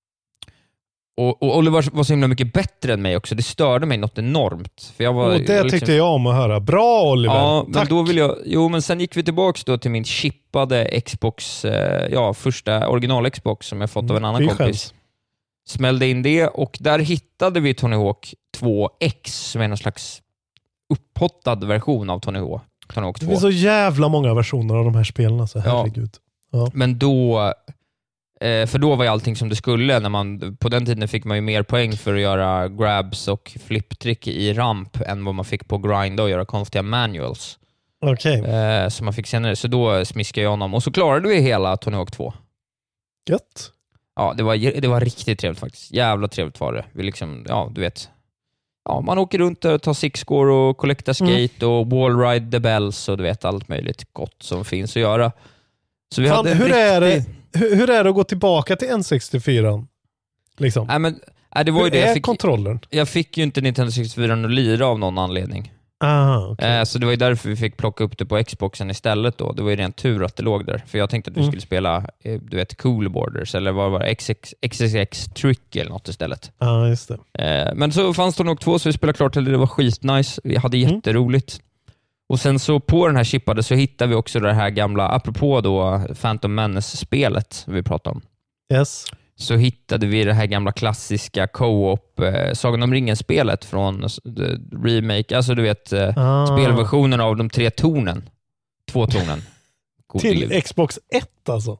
Och Oliver var så himla mycket bättre än mig också. Det störde mig något enormt. För jag var, det tyckte jag om att höra. Bra Oliver. Ja, men då vill jag... men sen gick vi tillbaka då till min chippade Xbox, första original Xbox som jag fått av en annan kompis. Smällde in det och där hittade vi Tony Hawk 2X som är någon slags upphottad version av Tony Hawk 2. Det finns så jävla många versioner av de här spelen, alltså. Herregud. Ja. Men då... För då var ju allting som det skulle. På den tiden fick man ju mer poäng för att göra grabs och flipptrick i ramp än vad man fick på grind och göra konstiga manuals. Okej. Så man fick senare. Så då smiskade jag honom. Och så klarade vi hela Tony Hawk 2. Gött. Ja, det var riktigt trevligt faktiskt. Jävla trevligt var det. Vi liksom, du vet. Ja, man åker runt och tar six-score och collectar skate och wallride the bells och du vet allt möjligt gott som finns att göra. Så vi hade hur är det att gå tillbaka till N64? Liksom. Det var ju det. Kontrollen? Jag fick ju inte Nintendo 64 att lira av någon anledning. Okay. Så det var ju därför vi fick plocka upp det på Xboxen istället då. Det var ju rent tur att det låg där. För jag tänkte att vi skulle spela, du vet, Cool Borders eller vad var det? XXX Trick eller något istället. Just det. Men så fanns det nog 2 så vi spelade klart till det. Det var skitnice. Vi hade jätteroligt. Och sen så på den här chippade så hittade vi också det här gamla, apropå då Phantom Menace-spelet vi pratade om. Yes. så hittade vi det här gamla klassiska co-op Sagan om ringen-spelet från remake, alltså du vet spelversionen av de 3 tornen. 2 tornen. Till Xbox 1 alltså?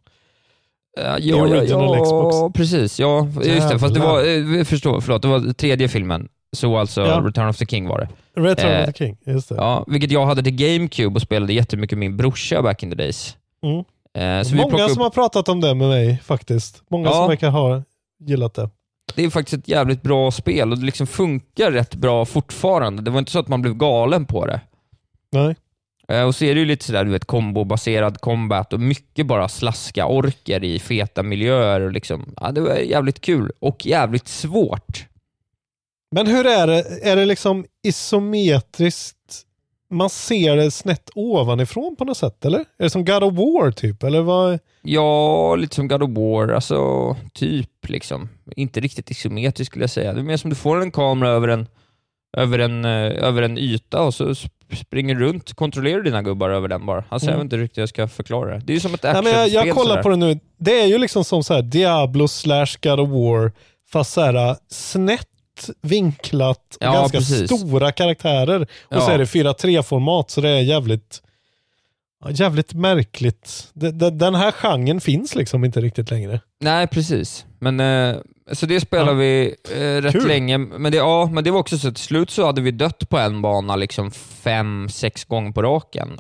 Ja, precis. Ja, just det. Fast det var, det var 3:e filmen. Så alltså Return of the King var det. Return of the King, just det. Ja, vilket jag hade till GameCube och spelade jättemycket min brorsa back in the days. Så många som har pratat om det med mig faktiskt. Många som verkar ha gillat det. Det är faktiskt ett jävligt bra spel och det liksom funkar rätt bra fortfarande. Det var inte så att man blev galen på det. Nej. Och så är det ju lite sådär, du vet, kombobaserad combat och mycket bara slaska orker i feta miljöer och liksom, det var jävligt kul och jävligt svårt. Men hur är det? Är det liksom isometriskt? Man ser det snett ovanifrån på något sätt, eller? Är det som God of War typ, eller vad? Ja, lite som God of War, alltså typ liksom. Inte riktigt isometriskt skulle jag säga. Det är mer som du får en kamera över en yta och så springer runt, kontrollerar dina gubbar över den bara. Alltså jag vet inte riktigt hur jag ska förklara det. Det är ju som ett actionspel. Jag kollar på det nu. Det är ju liksom som så här Diablo / God of War, fast så här snett vinklat och ganska stora karaktärer. Och så är det 4:3-format, så det är jävligt märkligt. Den här genren finns liksom inte riktigt längre. Nej, precis. Men så det spelar vi rätt länge. Men det var också så till slut så hade vi dött på en bana liksom 5-6 gånger på raken.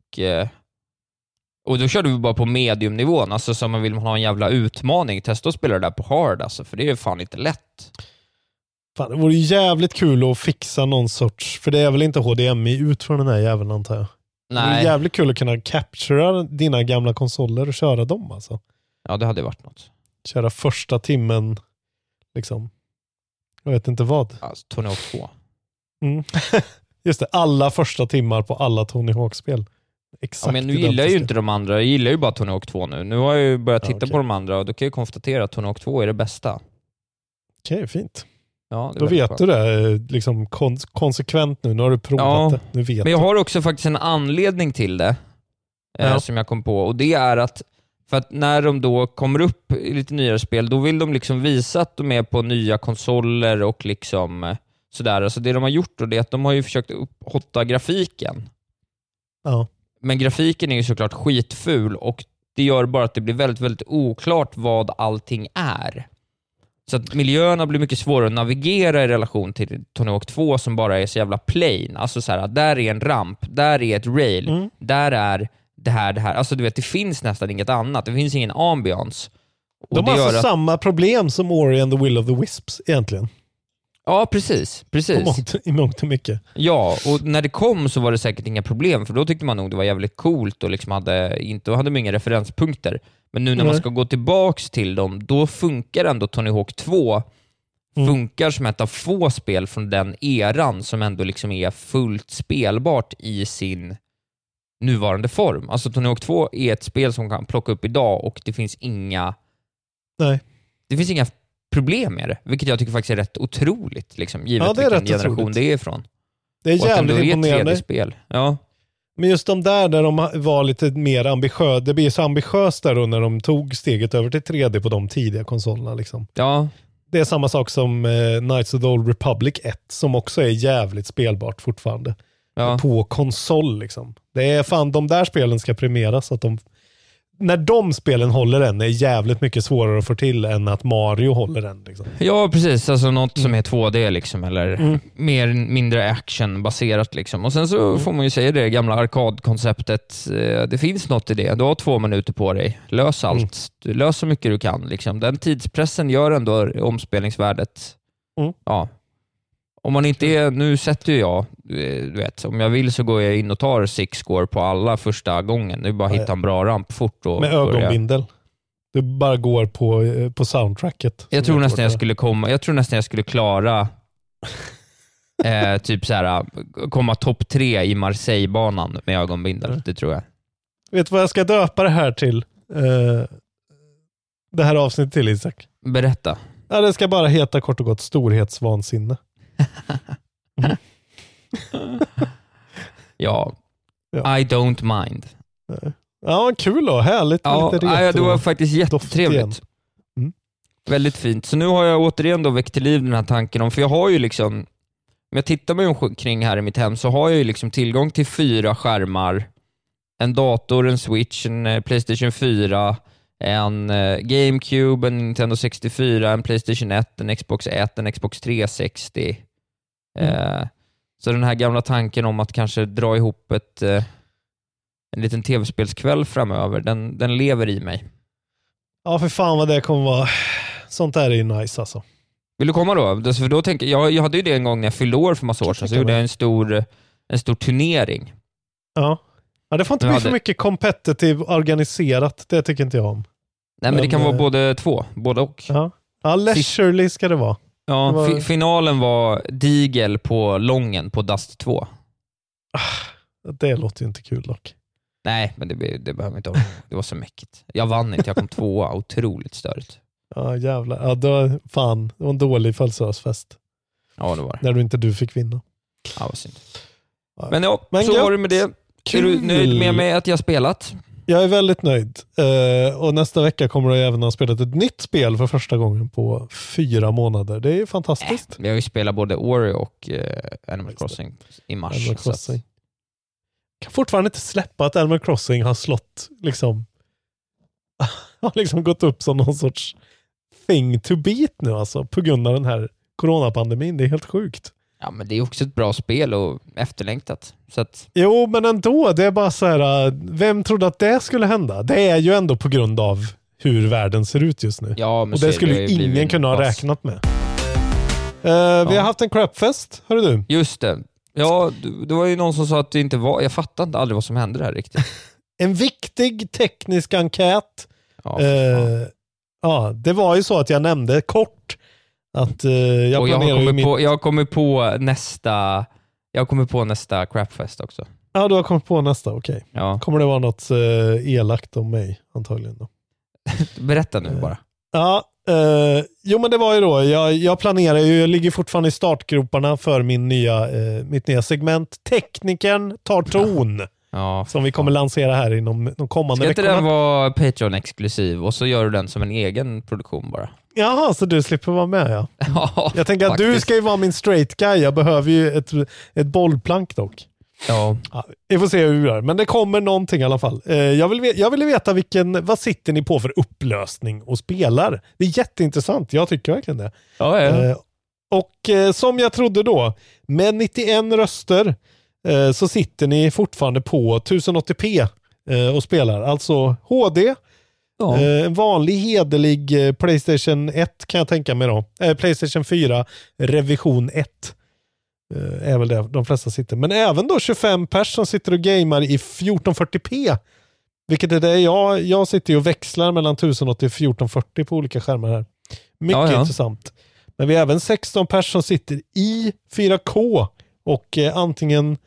Och då körde vi bara på mediumnivån. Alltså som man vill ha en jävla utmaning. Testa att spela det där på hard alltså, för det är fan inte lätt. Fan, det vore jävligt kul att fixa någon sorts, för det är väl inte HDMI ut från den här jäveln antar jag. Nej. Det är jävligt kul att kunna captura dina gamla konsoler och köra dem alltså. Ja, det hade varit något. Köra första timmen liksom. Jag vet inte vad. Alltså, Tony Hawk 2. Just det, alla första timmar på alla Tony Hawk-spel. Exakt. Ja, men nu gillar jag ju inte de andra. Jag gillar ju bara Tony Hawk 2 nu. Nu har jag ju börjat titta på de andra och då kan jag konstatera att Tony Hawk 2 är det bästa. Okej, fint. Ja, då vet du det liksom konsekvent nu. Nu har du provat det. Nu vet men jag har också faktiskt en anledning till det som jag kom på. Och det är att för att när de då kommer upp i lite nyare spel, då vill de liksom visa att de är på nya konsoler och liksom sådär. Alltså det de har gjort då, det är att de har ju försökt upphotta grafiken. Ja. Men grafiken är ju såklart skitful och det gör bara att det blir väldigt, väldigt oklart vad allting är. Så att miljöerna blir mycket svårare att navigera i relation till Tony Hawk 2 som bara är så jävla plain. Alltså så här, där är en ramp, där är ett rail, där är det här. Alltså du vet, det finns nästan inget annat. Det finns ingen ambiance. Och de har alltså samma problem som Ori and the Will of the Wisps egentligen. Ja, precis. I mångt och mycket. Ja, och när det kom så var det säkert inga problem, för då tyckte man nog det var jävligt coolt och liksom hade man inga referenspunkter. Men nu när man ska gå tillbaks till dem, då funkar ändå Tony Hawk 2 funkar som ett av få spel från den eran som ändå liksom är fullt spelbart i sin nuvarande form. Alltså Tony Hawk 2 är ett spel som kan plocka upp idag och det finns inga problem med det, vilket jag tycker faktiskt är rätt otroligt liksom, givet vilken generation det är ifrån. Det är jävligt imponerande spel. Ja. Men just de där de var lite mer ambitiösa, det blir så ambitiöst där då när de tog steget över till 3D på de tidiga konsolerna liksom. Ja. Det är samma sak som Knights of the Old Republic 1 som också är jävligt spelbart fortfarande. På konsol liksom. Det är fan, de där spelen ska premieras att när de spelen håller en är jävligt mycket svårare att få till än att Mario håller en liksom. Ja, precis. Alltså något som är 2D liksom, eller mindre actionbaserat liksom. Och sen så får man ju säga det gamla arkadkonceptet. Det finns något i det. Du har 2 minuter på dig. Lös allt. Du löser så mycket du kan liksom. Den tidspressen gör ändå omspelningsvärdet. Ja. Om man inte är, nu sätter jag, du vet, om jag vill så går jag in och tar 6 score på alla första gången. Det är bara att hitta en bra ramp fort och med ögonbindel. Du bara går på soundtracket. Jag tror nästan jag skulle klara typ så här, komma topp 3 i Marseille-banan med ögonbindel. Det tror jag. Vet du vad jag ska döpa det här till? Det här avsnittet till, Isak? Berätta. Ja, det ska bara heta kort och gott storhetsvansinne. Ja. I don't mind. Ja, kul då. Härligt. Ja, det var faktiskt jättetrevligt. Väldigt fint. Så nu har jag återigen då väckt till liv den här tanken om, för jag har ju liksom, om jag tittar mig omkring här i mitt hem så har jag ju liksom tillgång till 4 skärmar, en dator, en Switch, en PlayStation 4, en GameCube, en Nintendo 64, en PlayStation 1, en Xbox 1, en Xbox 360. Så den här gamla tanken om att kanske dra ihop en liten tv-spelskväll framöver, den lever i mig. Ja, för fan vad det kommer vara. Sånt där är ju nice alltså. Vill du komma då? För då tänker jag hade ju det en gång när jag fyllde år för massa år sedan, så gjorde jag en stor turnering. Ja, det får inte bli för mycket competitive organiserat. Det tycker inte jag om. Nej, men det kan vara både och. Ja, leisurely ska det vara. Ja, finalen var digel på Lången på Dust 2. Det låter ju inte kul dock. Nej, men det behöver inte. Det var så mäckigt. Jag vann inte, jag kom 2. Otroligt störigt. Ja, jävlar. Ja, det var en dålig födelsedagsfest. Ja, det var det. När du fick vinna. Ja, vad synd. Men så var det med det. Kul. Är du nöjd med mig att jag spelat? Jag är väldigt nöjd. Och nästa vecka kommer du även ha spelat ett nytt spel för första gången på 4 månader. Det är ju fantastiskt. Jag har ju spelat både Ori och Animal Crossing i mars. Animal Crossing. Jag kan fortfarande inte släppa att Animal Crossing har slått har liksom gått upp som någon sorts thing to beat nu alltså, på grund av den här coronapandemin. Det är helt sjukt. Ja, men det är också ett bra spel och efterlängtat. Så att... Jo, men ändå, det är bara så här, vem trodde att det skulle hända? Det är ju ändå på grund av hur världen ser ut just nu. Ja, men och det skulle ingen kunna ha räknat med. Vi har haft en crapfest, hörru du? Just det. Ja, det var ju någon som sa att det inte var... Jag fattar aldrig vad som hände där riktigt. En viktig teknisk enkät. Ja, det var ju så att jag nämnde kort att jag kommer på nästa crapfest också. Ja, du har kommit på nästa, okej. Ja. Kommer det vara något elakt om mig antagligen då? Berätta nu bara. Ja, jo men det var ju då, jag planerar ju, jag ligger fortfarande i startgroparna för mitt nya segment. Teknikern tar ton. Ja, som vi kommer lansera här inom de kommande veckorna. Ska inte den vara Patreon-exkliv och så gör du den som en egen produktion bara? Jaha, så du slipper vara med, ja. Ja, jag tänker att faktiskt. Du ska ju vara min straight guy. Jag behöver ju ett bollplank dock. Ja. Vi får se hur vi gör. Men det kommer någonting i alla fall. Jag ville veta vad sitter ni på för upplösning och spelar? Det är jätteintressant. Jag tycker verkligen det. Ja. Och som jag trodde då, med 91 röster så sitter ni fortfarande på 1080p och spelar. Alltså HD. Ja. En vanlig hederlig PlayStation 1 kan jag tänka mig då. PlayStation 4 revision 1 är väl det de flesta sitter. Men även då 25 pers som sitter och gamer i 1440p. Vilket är det jag sitter ju och växlar mellan 1080 och 1440 på olika skärmar här. Mycket intressant. Men vi har även 16 pers som sitter i 4K och antingen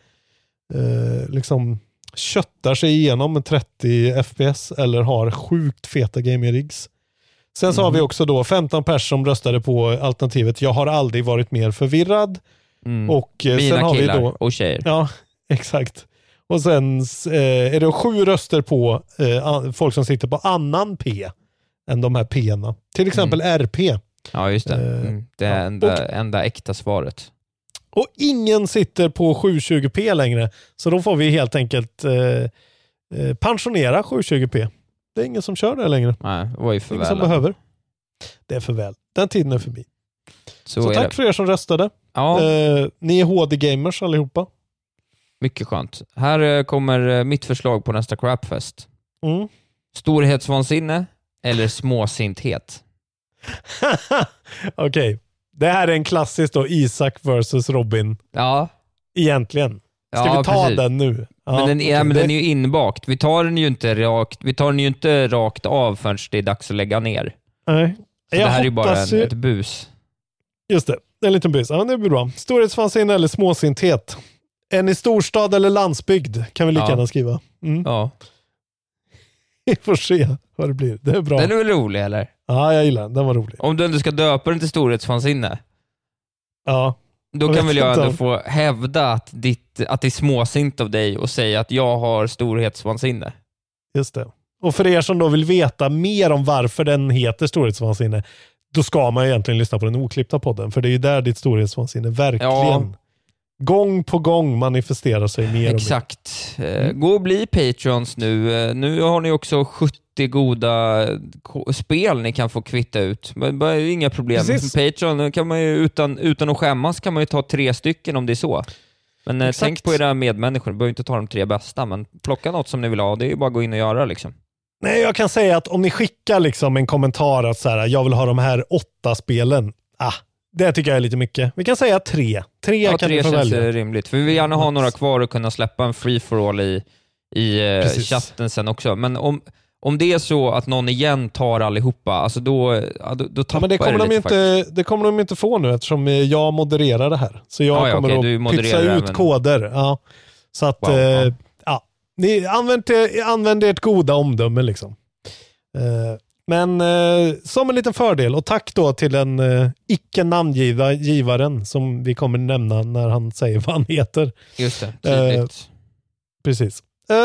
liksom köttar sig igenom en 30 FPS eller har sjukt feta gaming rigs. Sen så har vi också då 15 pers som röstade på alternativet jag har aldrig varit mer förvirrad. Och mina sen har killar vi då, och tjejer. Ja, exakt. Och sen är det 7 röster på folk som sitter på annan P än de här P-erna. Till exempel RP. Ja, just det. Det är enda äkta svaret. Och ingen sitter på 720p längre. Så då får vi helt enkelt pensionera 720p. Det är ingen som kör det längre. Nej, det var ju för ingen som behöver. Det är för väl. Den tiden är förbi. Så tack för er som röstade. Ja. Ni är HD-gamers allihopa. Mycket skönt. Här kommer mitt förslag på nästa crapfest. Storhetsvansinne eller småsinthet? Okej. Det här är en klassisk då, Isak versus Robin. Ja. Egentligen. Ska vi ta precis. Den nu? Ja, men den är ju inbakt. Vi tar den ju inte rakt av förrän det är dags att lägga ner. Nej. Så det här är ju bara ett bus. Just det. En liten bus. Ja, det blir bra. Storhetsvansinne eller småsinthet? En i storstad eller landsbygd kan vi lika gärna skriva. Ja. Vi får se vad det blir. Det är bra. Den är väl rolig, eller? Ja, jag gillar den. Den var rolig. Om du ändå ska döpa den till storhetsvansinne. Ja. Då kan väl jag ändå få hävda att det är småsint av dig och säga att jag har storhetsvansinne. Just det. Och för er som då vill veta mer om varför den heter storhetsvansinne, då ska man egentligen lyssna på den oklippta podden. För det är ju där ditt storhetsvansinne verkligen gång på gång manifesterar sig mer. Exakt. Gå och bli Patreons nu. Nu har ni också 70 goda spel ni kan få kvitta ut. Inga problem. Patreon kan man ju utan att skämmas kan man ju ta 3 stycken om det är så. Men tänk på era medmänniskor. Du behöver inte ta de 3 bästa, men plocka något som ni vill ha. Det är ju bara att gå in och göra liksom. Nej, jag kan säga att om ni skickar liksom en kommentar att så här, jag vill ha de här 8 spelen. Det tycker jag är lite mycket. Vi kan säga 3. 3 kan 3 ni få känns välja. Rimligt. För vi vill gärna ha några kvar och kunna släppa en free-for-all i chatten sen också. Men om det är så att någon igen tar allihopa, alltså då tappar men det kommer de inte få nu eftersom jag modererar det här. Så jag kommer att pytsa ut koder. Ja. Så att ni använd ert goda omdöme liksom. Men som en liten fördel, och tack då till den icke namngivna givaren som vi kommer nämna när han säger vad han heter. Just det, tydligt. Precis.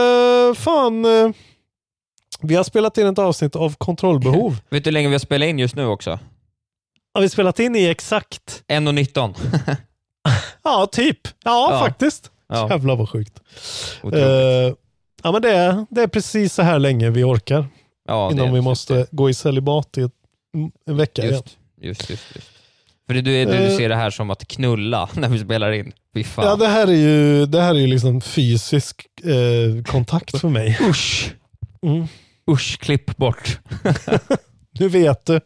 Vi har spelat in ett avsnitt av Kontrollbehov. Vet du hur länge vi har spelat in just nu också? Har vi spelat in i exakt 1:19. Ja, typ. Ja, faktiskt. Ja. Jävlar vad sjukt. Men det är precis så här länge vi orkar. Ja, innan vi måste gå i celibat i en vecka igen. Just. För du ser det här som att knulla när vi spelar in. Ja, det här är ju liksom fysisk kontakt för mig. Usch. Usch, klipp bort. Nu vet du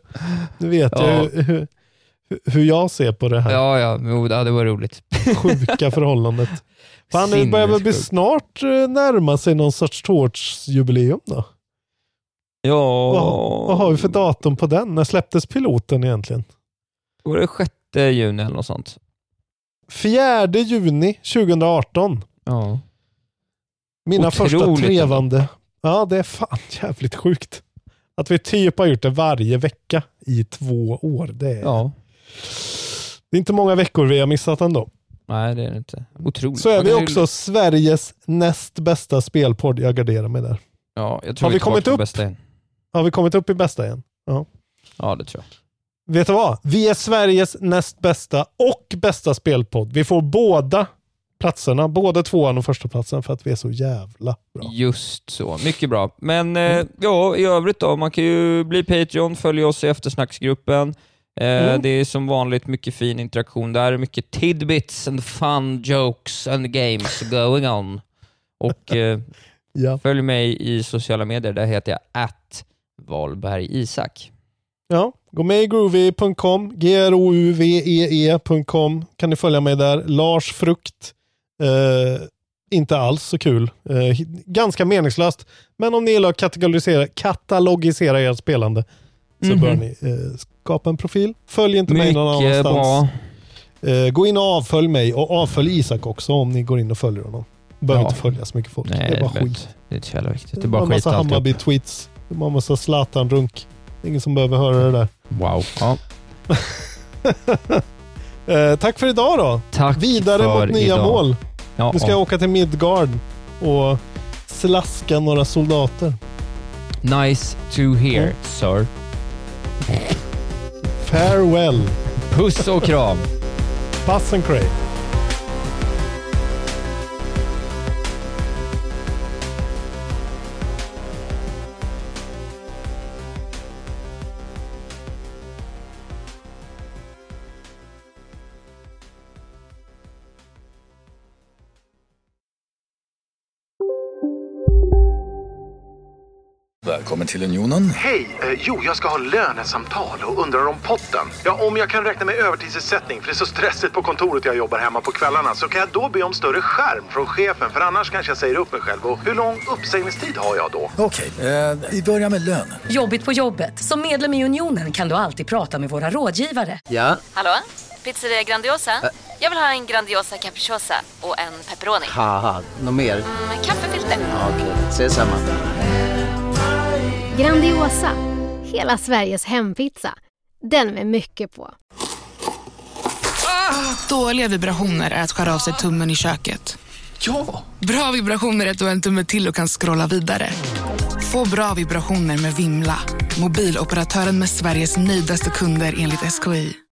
hur jag ser på det här. Ja, det var roligt. Sjuka förhållandet. Fan, det börjar väl snart närma sig någon sorts tårtsjubileum då. Ja. Vad har vi för datum på den? När släpptes piloten egentligen? Var det 6 juni eller något sånt? 4 juni 2018. Ja. Mina otroligt första trevande. Ja, det är fan jävligt sjukt. Att vi typ har gjort det varje vecka i 2 år. Det är inte många veckor vi har missat ändå. Nej, det är det inte. Otroligt. Så är vi också Sveriges näst bästa spelpodd. Jag garderar mig där. Ja, jag tror vi kommit upp bästa igen. Har vi kommit upp i bästa igen? Ja, det tror jag. Vet du vad? Vi är Sveriges näst bästa och bästa spelpodd. Vi får båda platserna, både 2:an och första platsen, för att vi är så jävla bra. Just så, mycket bra. Men i övrigt då, man kan ju bli Patreon, följa oss i eftersnacksgruppen. Det är som vanligt mycket fin interaktion där, mycket tidbits and fun jokes and games going on. Och följ mig i sociala medier, där heter jag @valbergisak. Ja, gå med i groovy.com, grouvee.com, kan ni följa mig där. Lars Frukt, inte alls så kul. Ganska meningslöst. Men om ni gillar att katalogisera ert spelande så bör ni skapa en profil. Följ inte mig någon annanstans. Gå in och avfölj mig och avfölj Isak också om ni går in och följer honom. Behöver inte följa så mycket folk. Nej, det är bara skit. Det är inte så jävla viktigt. Det är bara en massa Hammarby-tweets. Det är bara en massa Zlatan-runk. Ingen som behöver höra det där. Wow. Ja. Tack för idag då. Tack. Vidare mot nya mål. Ja, nu ska jag åka till Midgard och slaska några soldater. Nice to hear, sir. Farewell. Puss och kram. Pass and cray. Välkommen till Unionen. Hej, jag ska ha lönesamtal och undrar om potten. Ja, om jag kan räkna med övertidsersättning för det är så stressigt på kontoret jag jobbar hemma på kvällarna, så kan jag då be om större skärm från chefen, för annars kanske jag säger upp mig själv. Och hur lång uppsägningstid har jag då? Okej, vi börjar med lön. Jobbigt på jobbet. Som medlem i Unionen kan du alltid prata med våra rådgivare. Ja? Hallå? Pizzeria Grandiosa? Jag vill ha en Grandiosa capriciosa och en pepperoni. Haha, något mer? Kaffefilter. Ja, okej, ses samma. Grandiosa, hela Sveriges hempizza. Den med mycket på. Dåliga vibrationer är att skära av sig tummen i köket. Ja! Bra vibrationer är att du har en tumme till och kan scrolla vidare. Få bra vibrationer med Vimla. mobiloperatören med Sveriges nöjdaste kunder enligt SKI.